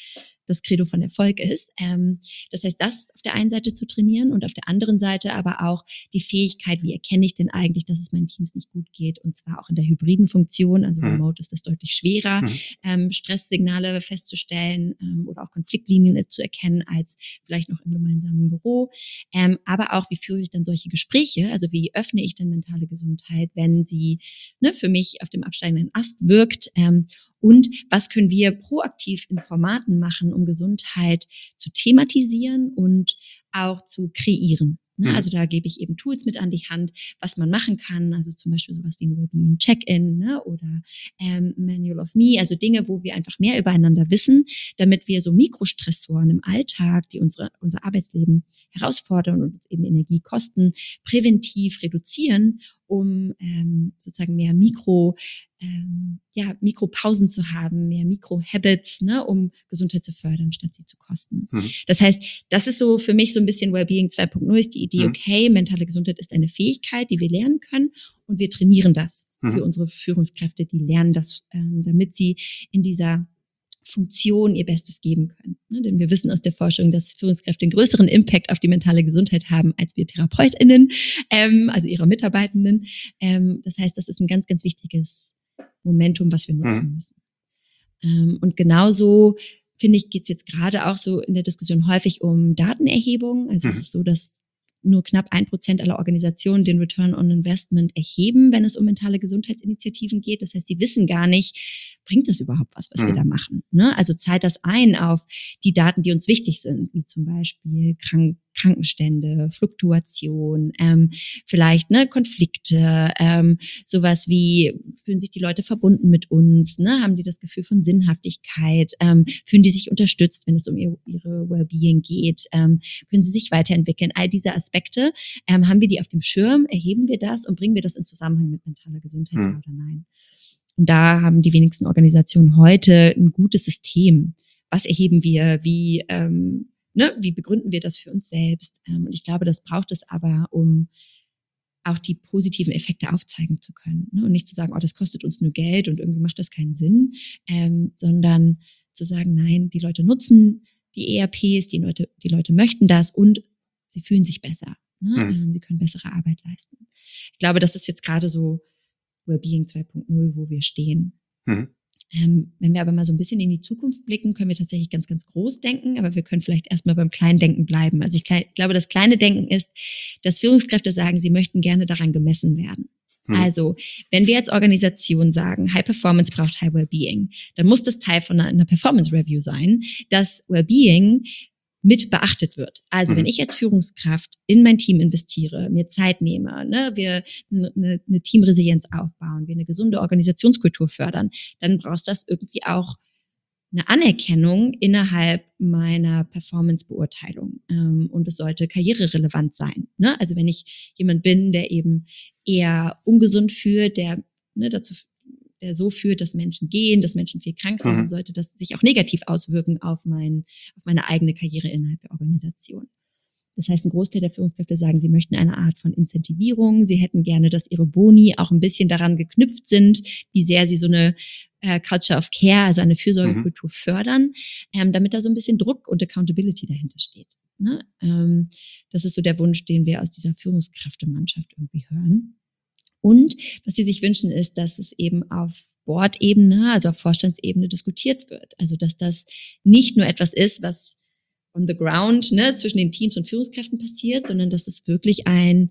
das Credo von Erfolg ist. Ähm, das heißt, das auf der einen Seite zu trainieren und auf der anderen Seite aber auch die Fähigkeit, wie erkenne ich denn eigentlich, dass es meinen Teams nicht gut geht, und zwar auch in der hybriden Funktion, also Mhm. remote ist das deutlich schwerer, Mhm. ähm, Stresssignale festzustellen ähm, oder auch Konfliktlinien zu erkennen als vielleicht noch im gemeinsamen Büro, ähm, aber auch, wie führe ich dann solche Gespräche, also wie öffne ich denn mentale Gesundheit, wenn sie ne, für mich auf dem absteigenden Ast wirkt, ähm, und was können wir proaktiv in Formaten machen, um Gesundheit zu thematisieren und auch zu kreieren. Ne? Mhm. Also da gebe ich eben Tools mit an die Hand, was man machen kann. Also zum Beispiel sowas wie ein Wellbeing Check-in ne? oder ähm, Manual of Me. Also Dinge, wo wir einfach mehr übereinander wissen, damit wir so Mikrostressoren im Alltag, die unsere, unser Arbeitsleben herausfordern und uns eben Energie kosten, präventiv reduzieren, um ähm, sozusagen mehr Mikro Ähm, ja, Mikropausen zu haben, mehr Mikro-Habits, ne, um Gesundheit zu fördern, statt sie zu kosten. Mhm. Das heißt, das ist so für mich so ein bisschen Wellbeing zwei Punkt null, ist die Idee, Mhm. okay, mentale Gesundheit ist eine Fähigkeit, die wir lernen können und wir trainieren das für Mhm. unsere Führungskräfte, die lernen das, ähm, damit sie in dieser Funktion ihr Bestes geben können. Ne? Denn wir wissen aus der Forschung, dass Führungskräfte einen größeren Impact auf die mentale Gesundheit haben als wir TherapeutInnen, ähm, also ihre Mitarbeitenden. Ähm, das heißt, das ist ein ganz, ganz wichtiges Momentum, was wir nutzen Mhm. müssen. Ähm, und genauso, finde ich, geht es jetzt gerade auch so in der Diskussion häufig um Datenerhebung. Also Mhm. es ist so, dass nur knapp ein Prozent aller Organisationen den Return on Investment erheben, wenn es um mentale Gesundheitsinitiativen geht. Das heißt, sie wissen gar nicht, bringt das überhaupt was, was Mhm. wir da machen? Ne? Also zahlt das ein auf die Daten, die uns wichtig sind, wie zum Beispiel Krank Krankenstände, Fluktuation, ähm, vielleicht ne, Konflikte, ähm, sowas wie, fühlen sich die Leute verbunden mit uns, ne? Haben die das Gefühl von Sinnhaftigkeit, ähm, fühlen die sich unterstützt, wenn es um ihr, ihre Wellbeing geht, ähm, können sie sich weiterentwickeln, all diese Aspekte, ähm, haben wir die auf dem Schirm, erheben wir das und bringen wir das in Zusammenhang mit mentaler Gesundheit, Mhm. ja oder nein? Und da haben die wenigsten Organisationen heute ein gutes System. Was erheben wir? Wie, ähm, ne, wie begründen wir das für uns selbst? Ähm, und ich glaube, das braucht es aber, um auch die positiven Effekte aufzeigen zu können. Ne? Und nicht zu sagen, oh, das kostet uns nur Geld und irgendwie macht das keinen Sinn, ähm, sondern zu sagen, nein, die Leute nutzen die E R Ps, die Leute, die Leute möchten das und sie fühlen sich besser. Ne? Mhm. Ähm, sie können bessere Arbeit leisten. Ich glaube, das ist jetzt gerade so Wellbeing zwei Punkt null, wo wir stehen. Mhm. Ähm, wenn wir aber mal so ein bisschen in die Zukunft blicken, können wir tatsächlich ganz, ganz groß denken, aber wir können vielleicht erstmal beim kleinen Denken bleiben. Also ich klein, glaube, das kleine Denken ist, dass Führungskräfte sagen, sie möchten gerne daran gemessen werden. Mhm. Also, wenn wir als Organisation sagen, High Performance braucht High Wellbeing, dann muss das Teil von einer, einer Performance Review sein, dass Wellbeing mit beachtet wird. Also Mhm. wenn ich als Führungskraft in mein Team investiere, mir Zeit nehme, ne, wir eine, eine Teamresilienz aufbauen, wir eine gesunde Organisationskultur fördern, dann braucht das irgendwie auch eine Anerkennung innerhalb meiner Performance-Beurteilung. Ähm, und es sollte karriererelevant sein. Ne? Also wenn ich jemand bin, der eben eher ungesund führt, der ne, dazu der so führt, dass Menschen gehen, dass Menschen viel krank sind, Mhm. dann sollte das sich auch negativ auswirken auf, mein, auf meine eigene Karriere innerhalb der Organisation. Das heißt, ein Großteil der Führungskräfte sagen, sie möchten eine Art von Incentivierung. Sie hätten gerne, dass ihre Boni auch ein bisschen daran geknüpft sind, wie sehr sie so eine äh, Culture of Care, also eine Fürsorgekultur mhm. fördern, ähm, damit da so ein bisschen Druck und Accountability dahinter steht. Ne? Ähm, das ist so der Wunsch, den wir aus dieser Führungskräftemannschaft irgendwie hören. Und was sie sich wünschen, ist, dass es eben auf Board-Ebene, also auf Vorstandsebene diskutiert wird. Also dass das nicht nur etwas ist, was on the ground ne, zwischen den Teams und Führungskräften passiert, sondern dass es wirklich ein,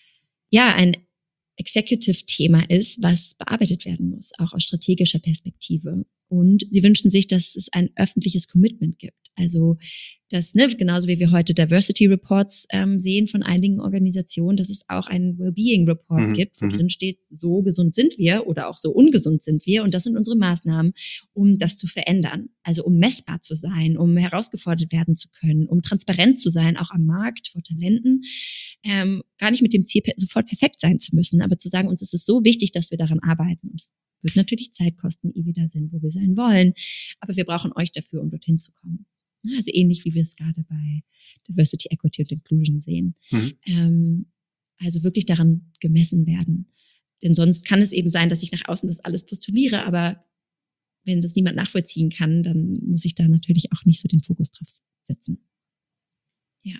ja, ein Executive-Thema ist, was bearbeitet werden muss, auch aus strategischer Perspektive. Und sie wünschen sich, dass es ein öffentliches Commitment gibt. Also dass, ne, genauso wie wir heute Diversity Reports ähm, sehen von einigen Organisationen, dass es auch einen Wellbeing Report mhm. gibt, wo mhm. drin steht, so gesund sind wir oder auch so ungesund sind wir. Und das sind unsere Maßnahmen, um das zu verändern. Also um messbar zu sein, um herausgefordert werden zu können, um transparent zu sein, auch am Markt vor Talenten. Ähm, gar nicht mit dem Ziel, sofort perfekt sein zu müssen, aber zu sagen, uns ist es so wichtig, dass wir daran arbeiten. Und es wird natürlich Zeit kosten, ehe wir da sind, wo wir sein wollen. Aber wir brauchen euch dafür, um dorthin zu kommen. Also ähnlich wie wir es gerade bei Diversity, Equity und Inclusion sehen. Mhm. Ähm, also wirklich daran gemessen werden. Denn sonst kann es eben sein, dass ich nach außen das alles postuliere, aber wenn das niemand nachvollziehen kann, dann muss ich da natürlich auch nicht so den Fokus drauf setzen. Ja.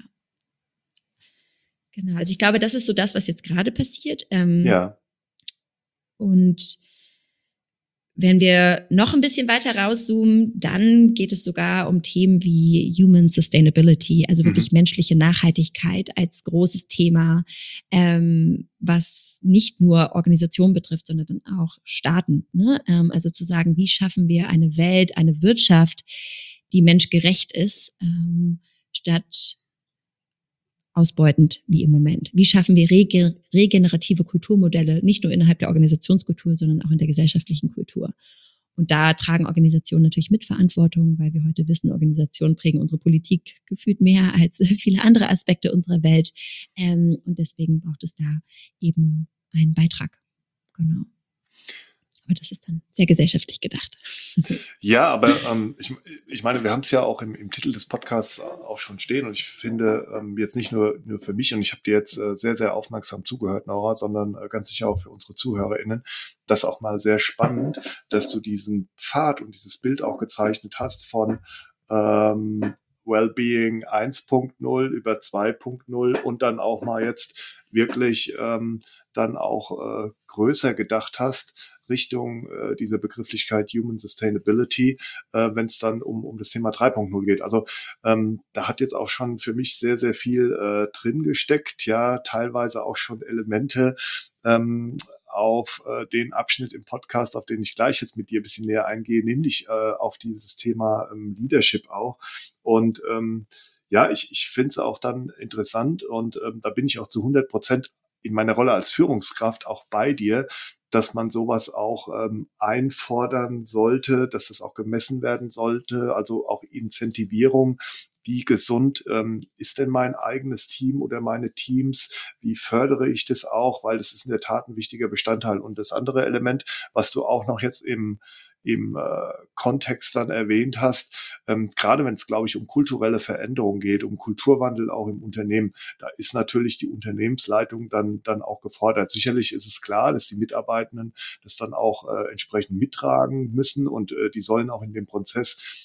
Genau, also ich glaube, das ist so das, was jetzt gerade passiert. Ähm, Ja. Und wenn wir noch ein bisschen weiter rauszoomen, dann geht es sogar um Themen wie Human Sustainability, also wirklich Mhm. menschliche Nachhaltigkeit als großes Thema, ähm, was nicht nur Organisationen betrifft, sondern dann auch Staaten. Ne? Ähm, also zu sagen, wie schaffen wir eine Welt, eine Wirtschaft, die menschgerecht ist, ähm, statt ausbeutend wie im Moment. Wie schaffen wir rege- regenerative Kulturmodelle, nicht nur innerhalb der Organisationskultur, sondern auch in der gesellschaftlichen Kultur? Und da tragen Organisationen natürlich Mitverantwortung, weil wir heute wissen, Organisationen prägen unsere Politik gefühlt mehr als viele andere Aspekte unserer Welt. Ähm, und deswegen braucht es da eben einen Beitrag. Genau. Aber das ist dann sehr gesellschaftlich gedacht. Ja, aber ähm, ich, ich meine, wir haben es ja auch im, im Titel des Podcasts auch schon stehen und ich finde ähm, jetzt nicht nur, nur für mich und ich habe dir jetzt äh, sehr, sehr aufmerksam zugehört, Nora, sondern äh, ganz sicher auch für unsere ZuhörerInnen, das auch mal sehr spannend, dass du diesen Pfad und dieses Bild auch gezeichnet hast von ähm, Wellbeing eins Punkt null über zwei Punkt null und dann auch mal jetzt wirklich ähm, dann auch äh, größer gedacht hast, Richtung äh, dieser Begrifflichkeit Human Sustainability, äh, wenn es dann um, um das Thema drei Punkt null geht. Also ähm, da hat jetzt auch schon für mich sehr, sehr viel äh, drin gesteckt, ja, teilweise auch schon Elemente ähm, auf äh, den Abschnitt im Podcast, auf den ich gleich jetzt mit dir ein bisschen näher eingehe, nämlich äh, auf dieses Thema ähm, Leadership auch. Und ähm, ja, ich, ich finde es auch dann interessant und ähm, da bin ich auch zu hundert Prozent in meiner Rolle als Führungskraft auch bei dir, dass man sowas auch ähm, einfordern sollte, dass das auch gemessen werden sollte, also auch Incentivierung. Wie gesund ähm, ist denn mein eigenes Team oder meine Teams? Wie fördere ich das auch? Weil das ist in der Tat ein wichtiger Bestandteil. Und das andere Element, was du auch noch jetzt im im äh, Kontext dann erwähnt hast, ähm, gerade wenn es, glaube ich, um kulturelle Veränderung geht, um Kulturwandel auch im Unternehmen, da ist natürlich die Unternehmensleitung dann, dann auch gefordert. Sicherlich ist es klar, dass die Mitarbeitenden das dann auch äh, entsprechend mittragen müssen und äh, die sollen auch in den Prozess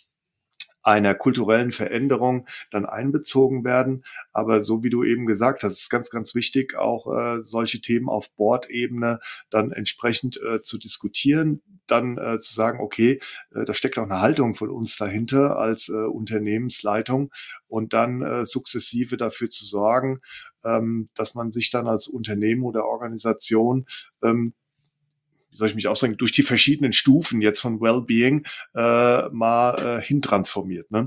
einer kulturellen Veränderung dann einbezogen werden. Aber so wie du eben gesagt hast, ist ganz, ganz wichtig, auch äh, solche Themen auf Board-Ebene dann entsprechend äh, zu diskutieren, dann äh, zu sagen, okay, äh, da steckt auch eine Haltung von uns dahinter als äh, Unternehmensleitung und dann äh, sukzessive dafür zu sorgen, ähm, dass man sich dann als Unternehmen oder Organisation ähm, wie soll ich mich ausdrücken, durch die verschiedenen Stufen jetzt von Wellbeing äh, mal äh, hintransformiert. Ne?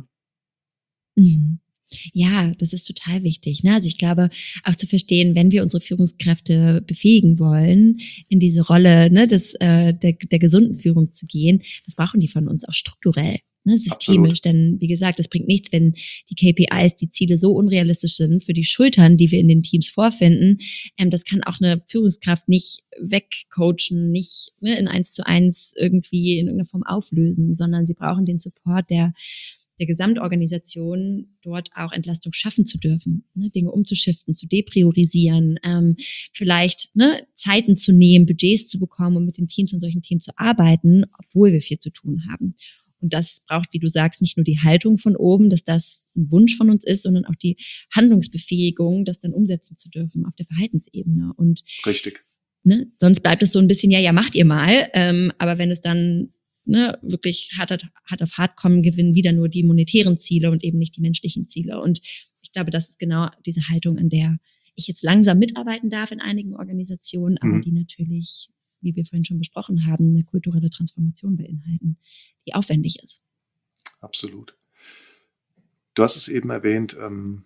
Mhm. Ja, das ist total wichtig. Ne? Also ich glaube, auch zu verstehen, wenn wir unsere Führungskräfte befähigen wollen, in diese Rolle ne, des, äh, der, der gesunden Führung zu gehen, das brauchen die von uns auch strukturell, ne, systemisch. Absolut. Denn wie gesagt, es bringt nichts, wenn die K P Is, die Ziele so unrealistisch sind für die Schultern, die wir in den Teams vorfinden. Ähm, das kann auch eine Führungskraft nicht wegcoachen, nicht ne, in eins zu eins irgendwie in irgendeiner Form auflösen, sondern sie brauchen den Support der der Gesamtorganisation dort auch Entlastung schaffen zu dürfen, ne, Dinge umzuschiften, zu depriorisieren, ähm, vielleicht ne, Zeiten zu nehmen, Budgets zu bekommen, um mit den Teams und solchen Teams zu arbeiten, obwohl wir viel zu tun haben. Und das braucht, wie du sagst, nicht nur die Haltung von oben, dass das ein Wunsch von uns ist, sondern auch die Handlungsbefähigung, das dann umsetzen zu dürfen auf der Verhaltensebene. Und Richtig. ne, sonst bleibt es so ein bisschen, ja, ja, macht ihr mal. Ähm, aber wenn es dann ne, wirklich hart, hart auf hart kommen, gewinnen wieder nur die monetären Ziele und eben nicht die menschlichen Ziele. Und ich glaube, das ist genau diese Haltung, an der ich jetzt langsam mitarbeiten darf in einigen Organisationen, aber Mhm. die natürlich, wie wir vorhin schon besprochen haben, eine kulturelle Transformation beinhalten, die aufwendig ist. Absolut. Du hast es eben erwähnt, ähm,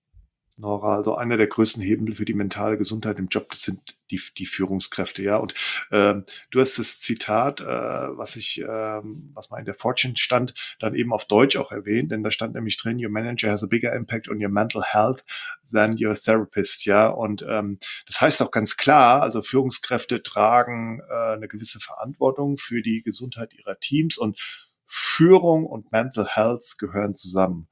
Nora, also einer der größten Hebel für die mentale Gesundheit im Job, das sind die, die Führungskräfte, ja. Und ähm, du hast das Zitat, äh, was ich, ähm, was mal in der Fortune stand, dann eben auf Deutsch auch erwähnt, denn da stand nämlich drin, your manager has a bigger impact on your mental health than your therapist, ja. Und ähm, das heißt auch ganz klar, also Führungskräfte tragen äh, eine gewisse Verantwortung für die Gesundheit ihrer Teams und Führung und Mental Health gehören zusammen.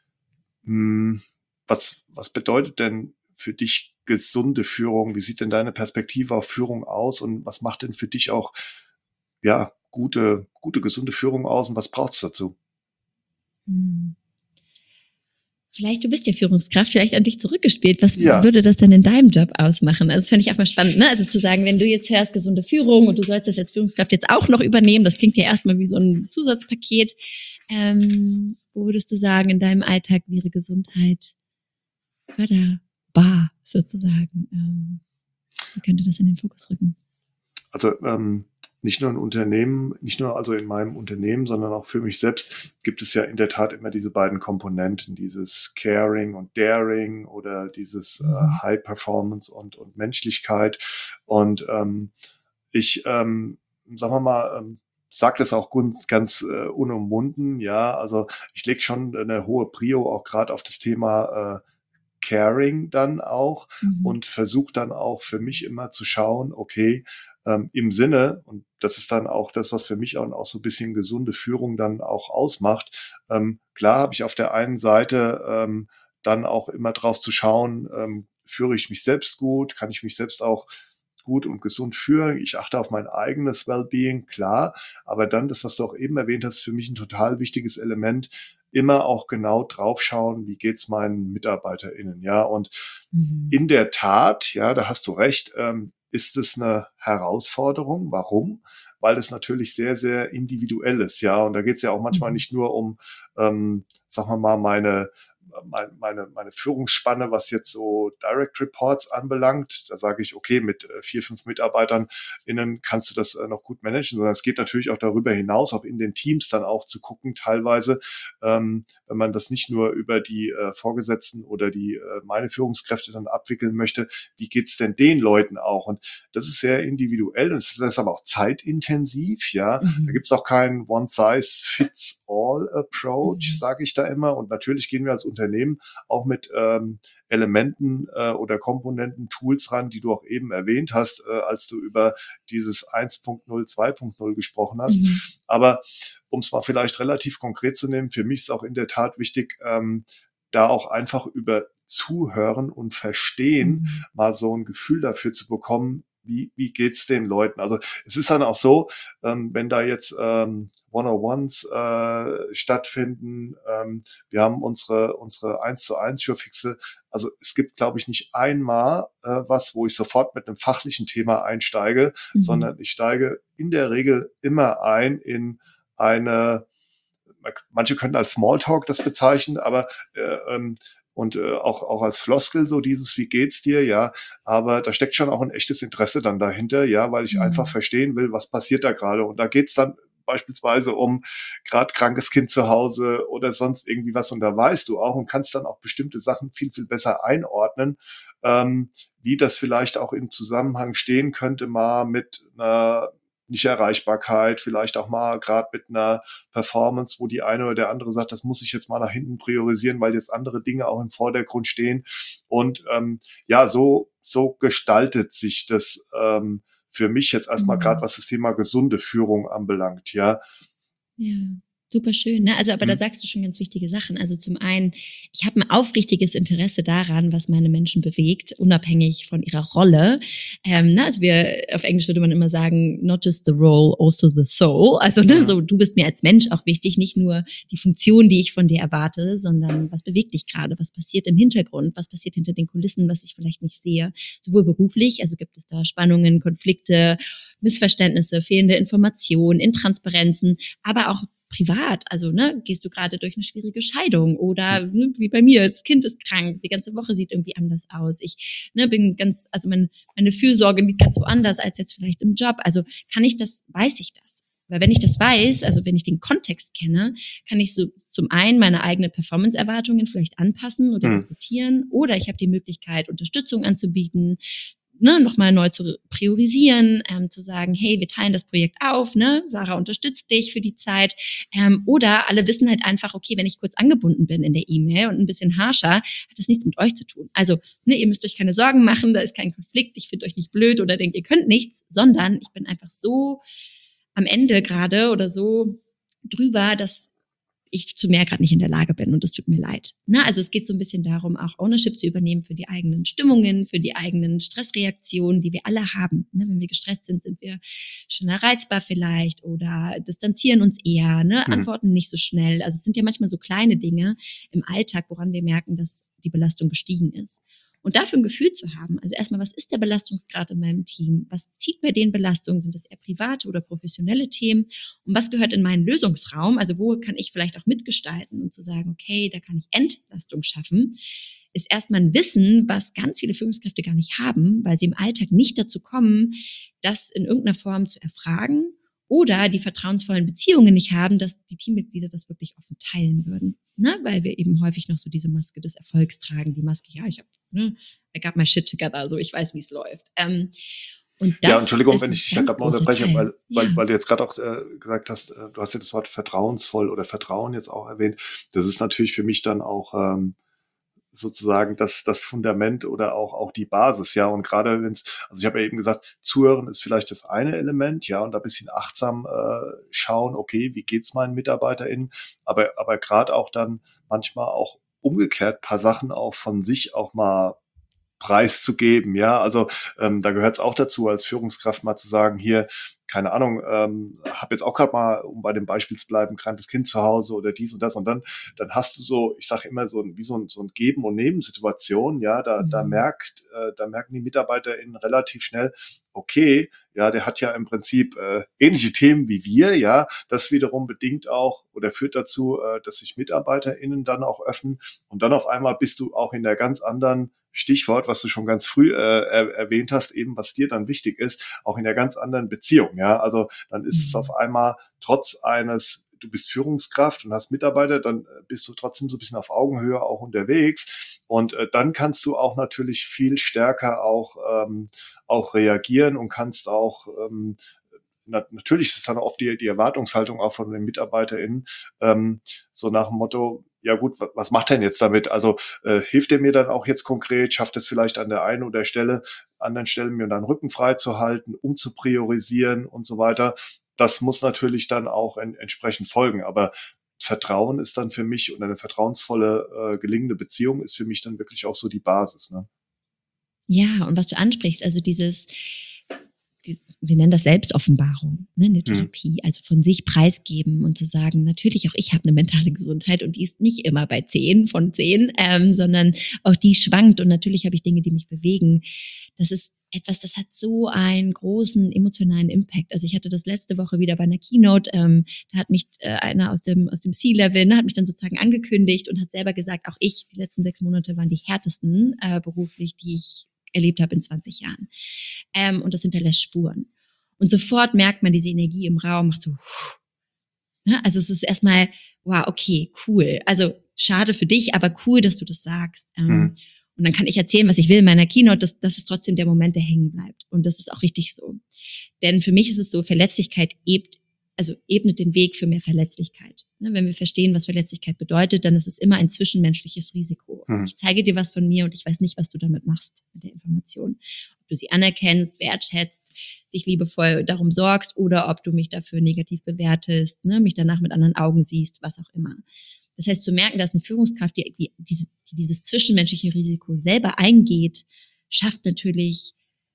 Hm. Was, was bedeutet denn für dich gesunde Führung? Wie sieht denn deine Perspektive auf Führung aus? Und was macht denn für dich auch, ja, gute, gute, gesunde Führung aus und was braucht es dazu? Hm. Vielleicht, du bist ja Führungskraft, vielleicht an dich zurückgespielt. Was Ja. würde das denn in deinem Job ausmachen? Also das finde ich auch mal spannend, ne? Also zu sagen, wenn du jetzt hörst, gesunde Führung und du sollst das als Führungskraft jetzt auch noch übernehmen, das klingt ja erstmal wie so ein Zusatzpaket. Ähm, wo würdest du sagen, in deinem Alltag wäre Gesundheit förderbar sozusagen? Ähm, wie könnte das in den Fokus rücken? Also ähm, nicht nur in Unternehmen, nicht nur also in meinem Unternehmen, sondern auch für mich selbst gibt es ja in der Tat immer diese beiden Komponenten, dieses Caring und Daring oder dieses Mhm. äh, High Performance und, und Menschlichkeit. Und ähm, ich, ähm, sagen wir mal, ähm, sage das auch ganz, ganz äh, unumwunden, ja, also ich lege schon eine hohe Prio auch gerade auf das Thema äh, Caring dann auch Mhm. und versuche dann auch für mich immer zu schauen, okay, ähm, im Sinne, und das ist dann auch das, was für mich auch, auch so ein bisschen gesunde Führung dann auch ausmacht. Ähm, klar habe ich auf der einen Seite ähm, dann auch immer drauf zu schauen, ähm, führe ich mich selbst gut, kann ich mich selbst auch gut und gesund führen. Ich achte auf mein eigenes Wellbeing, klar. Aber dann, das, was du auch eben erwähnt hast, für mich ein total wichtiges Element, immer auch genau draufschauen, wie geht's meinen MitarbeiterInnen, ja. Und Mhm. in der Tat, ja, da hast du recht, ähm, ist es eine Herausforderung. Warum? Weil es natürlich sehr, sehr individuell ist, ja. Und da geht's ja auch manchmal Mhm. nicht nur um, ähm, sagen wir mal, meine meine, meine, meine Führungsspanne, was jetzt so Direct Reports anbelangt. Da sage ich, okay, mit äh, vier, fünf Mitarbeitern innen kannst du das äh, noch gut managen, sondern es geht natürlich auch darüber hinaus, auch in den Teams dann auch zu gucken, teilweise, ähm, wenn man das nicht nur über die äh, Vorgesetzten oder die äh, meine Führungskräfte dann abwickeln möchte, wie geht's denn den Leuten auch? Und das ist sehr individuell, das ist, das ist aber auch zeitintensiv, ja. Mhm. Da gibt's auch keinen One-Size-Fits-All-Approach, Mhm. sage ich da immer. Und natürlich gehen wir als Unternehmen auch mit ähm, Elementen äh, oder Komponenten, Tools ran, die du auch eben erwähnt hast, äh, als du über dieses eins Punkt null, zwei Punkt null gesprochen hast. Mhm. Aber um es mal vielleicht relativ konkret zu nehmen, für mich ist auch in der Tat wichtig, ähm, da auch einfach über Zuhören und Verstehen Mhm. mal so ein Gefühl dafür zu bekommen, wie, wie geht's den Leuten? Also es ist dann auch so, ähm, wenn da jetzt ähm, One-on-Ones äh, stattfinden, ähm, wir haben unsere unsere eins zu eins Showfixe. Also es gibt, glaube ich, nicht einmal äh, was, wo ich sofort mit einem fachlichen Thema einsteige, Mhm. sondern ich steige in der Regel immer ein in eine, manche können als Smalltalk das bezeichnen, aber äh, ähm, und äh, auch auch als Floskel so dieses, wie geht's dir, ja, aber da steckt schon auch ein echtes Interesse dann dahinter, ja, weil ich einfach Mhm. verstehen will, was passiert da gerade, und da geht's dann beispielsweise um gerade krankes Kind zu Hause oder sonst irgendwie was, und da weißt du auch und kannst dann auch bestimmte Sachen viel, viel besser einordnen, ähm, wie das vielleicht auch im Zusammenhang stehen könnte mal mit einer Nicht-Erreichbarkeit, vielleicht auch mal gerade mit einer Performance, wo die eine oder der andere sagt, das muss ich jetzt mal nach hinten priorisieren, weil jetzt andere Dinge auch im Vordergrund stehen. Und ähm, ja, so, so gestaltet sich das ähm, für mich jetzt erstmal gerade, Mhm. was das Thema gesunde Führung anbelangt, ja. Ja, super schön. Ne? Also, aber da Hm. sagst du schon ganz wichtige Sachen. Also zum einen, ich habe ein aufrichtiges Interesse daran, was meine Menschen bewegt, unabhängig von ihrer Rolle. Ähm, ne? Also wir, auf Englisch würde man immer sagen, not just the role, also the soul. Also ne, Hm. so du bist mir als Mensch auch wichtig, nicht nur die Funktion, die ich von dir erwarte, sondern was bewegt dich gerade, was passiert im Hintergrund, was passiert hinter den Kulissen, was ich vielleicht nicht sehe. Sowohl beruflich, also gibt es da Spannungen, Konflikte, Missverständnisse, fehlende Informationen, Intransparenzen, aber auch privat, also ne, gehst du gerade durch eine schwierige Scheidung oder ne, wie bei mir, das Kind ist krank, die ganze Woche sieht irgendwie anders aus. Ich ne, bin ganz, also mein, meine Fürsorge liegt ganz woanders als jetzt vielleicht im Job. Also kann ich das, weiß ich das? Weil wenn ich das weiß, also wenn ich den Kontext kenne, kann ich so zum einen meine eigenen Performance-Erwartungen vielleicht anpassen oder Hm. diskutieren, oder ich habe die Möglichkeit, Unterstützung anzubieten, ne, nochmal neu zu priorisieren, ähm, zu sagen, hey, wir teilen das Projekt auf, ne, Sarah unterstützt dich für die Zeit, ähm, oder alle wissen halt einfach, okay, wenn ich kurz angebunden bin in der E-Mail und ein bisschen harscher, hat das nichts mit euch zu tun. Also, ne, ihr müsst euch keine Sorgen machen, da ist kein Konflikt, ich finde euch nicht blöd oder denkt, ihr könnt nichts, sondern ich bin einfach so am Ende gerade oder so drüber, dass ich zu mehr gerade nicht in der Lage bin und es tut mir leid. Na, also es geht so ein bisschen darum, auch Ownership zu übernehmen für die eigenen Stimmungen, für die eigenen Stressreaktionen, die wir alle haben. Ne, wenn wir gestresst sind, sind wir schneller reizbar vielleicht oder distanzieren uns eher, ne, Mhm. antworten nicht so schnell. Also es sind ja manchmal so kleine Dinge im Alltag, woran wir merken, dass die Belastung gestiegen ist. Und dafür ein Gefühl zu haben, also erstmal, was ist der Belastungsgrad in meinem Team? Was zieht bei den Belastungen? Sind das eher private oder professionelle Themen? Und was gehört in meinen Lösungsraum? Also wo kann ich vielleicht auch mitgestalten und zu sagen, okay, da kann ich Entlastung schaffen, ist erstmal ein Wissen, was ganz viele Führungskräfte gar nicht haben, weil sie im Alltag nicht dazu kommen, das in irgendeiner Form zu erfragen oder die vertrauensvollen Beziehungen nicht haben, dass die Teammitglieder das wirklich offen teilen würden. Ne? Weil wir eben häufig noch so diese Maske des Erfolgs tragen. Die Maske, ja, ich habe, ne, I got my shit together, so ich weiß, wie es läuft. Ähm, und das Ja, Entschuldigung, ist wenn ein ich dich da ganz gerade mal großer unterbreche, Teil. weil, weil, Ja. weil du jetzt gerade auch äh, gesagt hast, äh, du hast ja das Wort vertrauensvoll oder Vertrauen jetzt auch erwähnt. Das ist natürlich für mich dann auch ähm, sozusagen das, das Fundament oder auch, auch die Basis, ja. Und gerade wenn es, also ich habe ja eben gesagt, Zuhören ist vielleicht das eine Element, ja, und da ein bisschen achtsam äh, schauen, okay, wie geht's meinen MitarbeiterInnen, aber, aber gerade auch dann manchmal auch umgekehrt paar Sachen auch von sich auch mal preiszugeben, ja. Also ähm, da gehört es auch dazu, als Führungskraft mal zu sagen, hier, keine Ahnung, ähm, habe jetzt auch gerade mal, um bei dem Beispiel zu bleiben, krankes Kind zu Hause oder dies und das und dann, dann hast du so, ich sage immer so ein, wie so ein, so ein Geben- und Nehmen-Situation, ja, da, da Mhm. merkt, äh, da merken die MitarbeiterInnen relativ schnell, okay, ja, der hat ja im Prinzip äh, ähnliche Themen wie wir, ja, das wiederum bedingt auch oder führt dazu, äh, dass sich MitarbeiterInnen dann auch öffnen und dann auf einmal bist du auch in der ganz anderen Stichwort, was du schon ganz früh äh, er, erwähnt hast, eben was dir dann wichtig ist, auch in der ganz anderen Beziehung, ja, also dann ist es auf Mhm. einmal trotz eines, du bist Führungskraft und hast Mitarbeiter, dann bist du trotzdem so ein bisschen auf Augenhöhe auch unterwegs und äh, dann kannst du auch natürlich viel stärker auch ähm, auch reagieren und kannst auch ähm, na, natürlich ist es dann oft die, die Erwartungshaltung auch von den MitarbeiterInnen, ähm, so nach dem Motto, ja gut, was, was macht denn jetzt damit? Also äh, hilft er mir dann auch jetzt konkret, schafft es vielleicht an der einen oder Stelle, anderen Stellen mir dann Rücken frei zu halten, um zu priorisieren und so weiter. Das muss natürlich dann auch en, entsprechend folgen. Aber Vertrauen ist dann für mich und eine vertrauensvolle, äh, gelingende Beziehung ist für mich dann wirklich auch so die Basis. Ne? Ja, und was du ansprichst, also dieses, dies- wir nennen das Selbstoffenbarung, ne, in der Hm. Therapie, also von sich preisgeben und zu sagen, natürlich auch ich habe eine mentale Gesundheit und die ist nicht immer bei zehn von zehn, ähm, sondern auch die schwankt und natürlich habe ich Dinge, die mich bewegen. Das ist etwas, das hat so einen großen emotionalen Impact. Also ich hatte das letzte Woche wieder bei einer Keynote, ähm, da hat mich äh, einer aus dem, aus dem C-Level, ne, hat mich dann sozusagen angekündigt und hat selber gesagt, auch ich, die letzten sechs Monate waren die härtesten äh, beruflich, die ich erlebt habe in zwanzig Jahren. Ähm, und das hinterlässt Spuren. Und sofort merkt man diese Energie im Raum, macht so, ne? Also es ist erstmal, wow, okay, cool. Also schade für dich, aber cool, dass du das sagst. Ähm, Hm. Und dann kann ich erzählen, was ich will in meiner Keynote. Das, das ist trotzdem der Moment, der hängen bleibt. Und das ist auch richtig so. Denn für mich ist es so, Verletzlichkeit ebt, also ebnet den Weg für mehr Verletzlichkeit. Ne, wenn wir verstehen, was Verletzlichkeit bedeutet, dann ist es immer ein zwischenmenschliches Risiko. Hm. Ich zeige dir was von mir und ich weiß nicht, was du damit machst, mit der Information. Ob du sie anerkennst, wertschätzt, dich liebevoll darum sorgst oder ob du mich dafür negativ bewertest, ne, mich danach mit anderen Augen siehst, was auch immer. Das heißt, zu merken, dass eine Führungskraft, die, die, diese, die dieses zwischenmenschliche Risiko selber eingeht, schafft natürlich,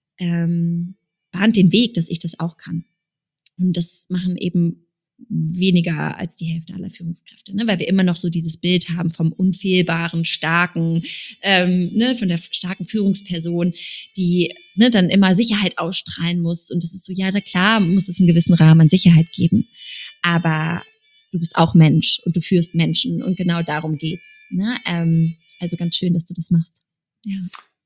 ähm, bahnt den Weg, dass ich das auch kann. Und das machen eben weniger als die Hälfte aller Führungskräfte, ne? Weil wir immer noch so dieses Bild haben vom unfehlbaren, starken, ähm, ne, von der starken Führungsperson, die ne, dann immer Sicherheit ausstrahlen muss. Und das ist so, ja, na klar, muss es einen gewissen Rahmen an Sicherheit geben. Aber du bist auch Mensch und du führst Menschen und genau darum geht's. Ne? Ähm, also ganz schön, dass du das machst. Ja.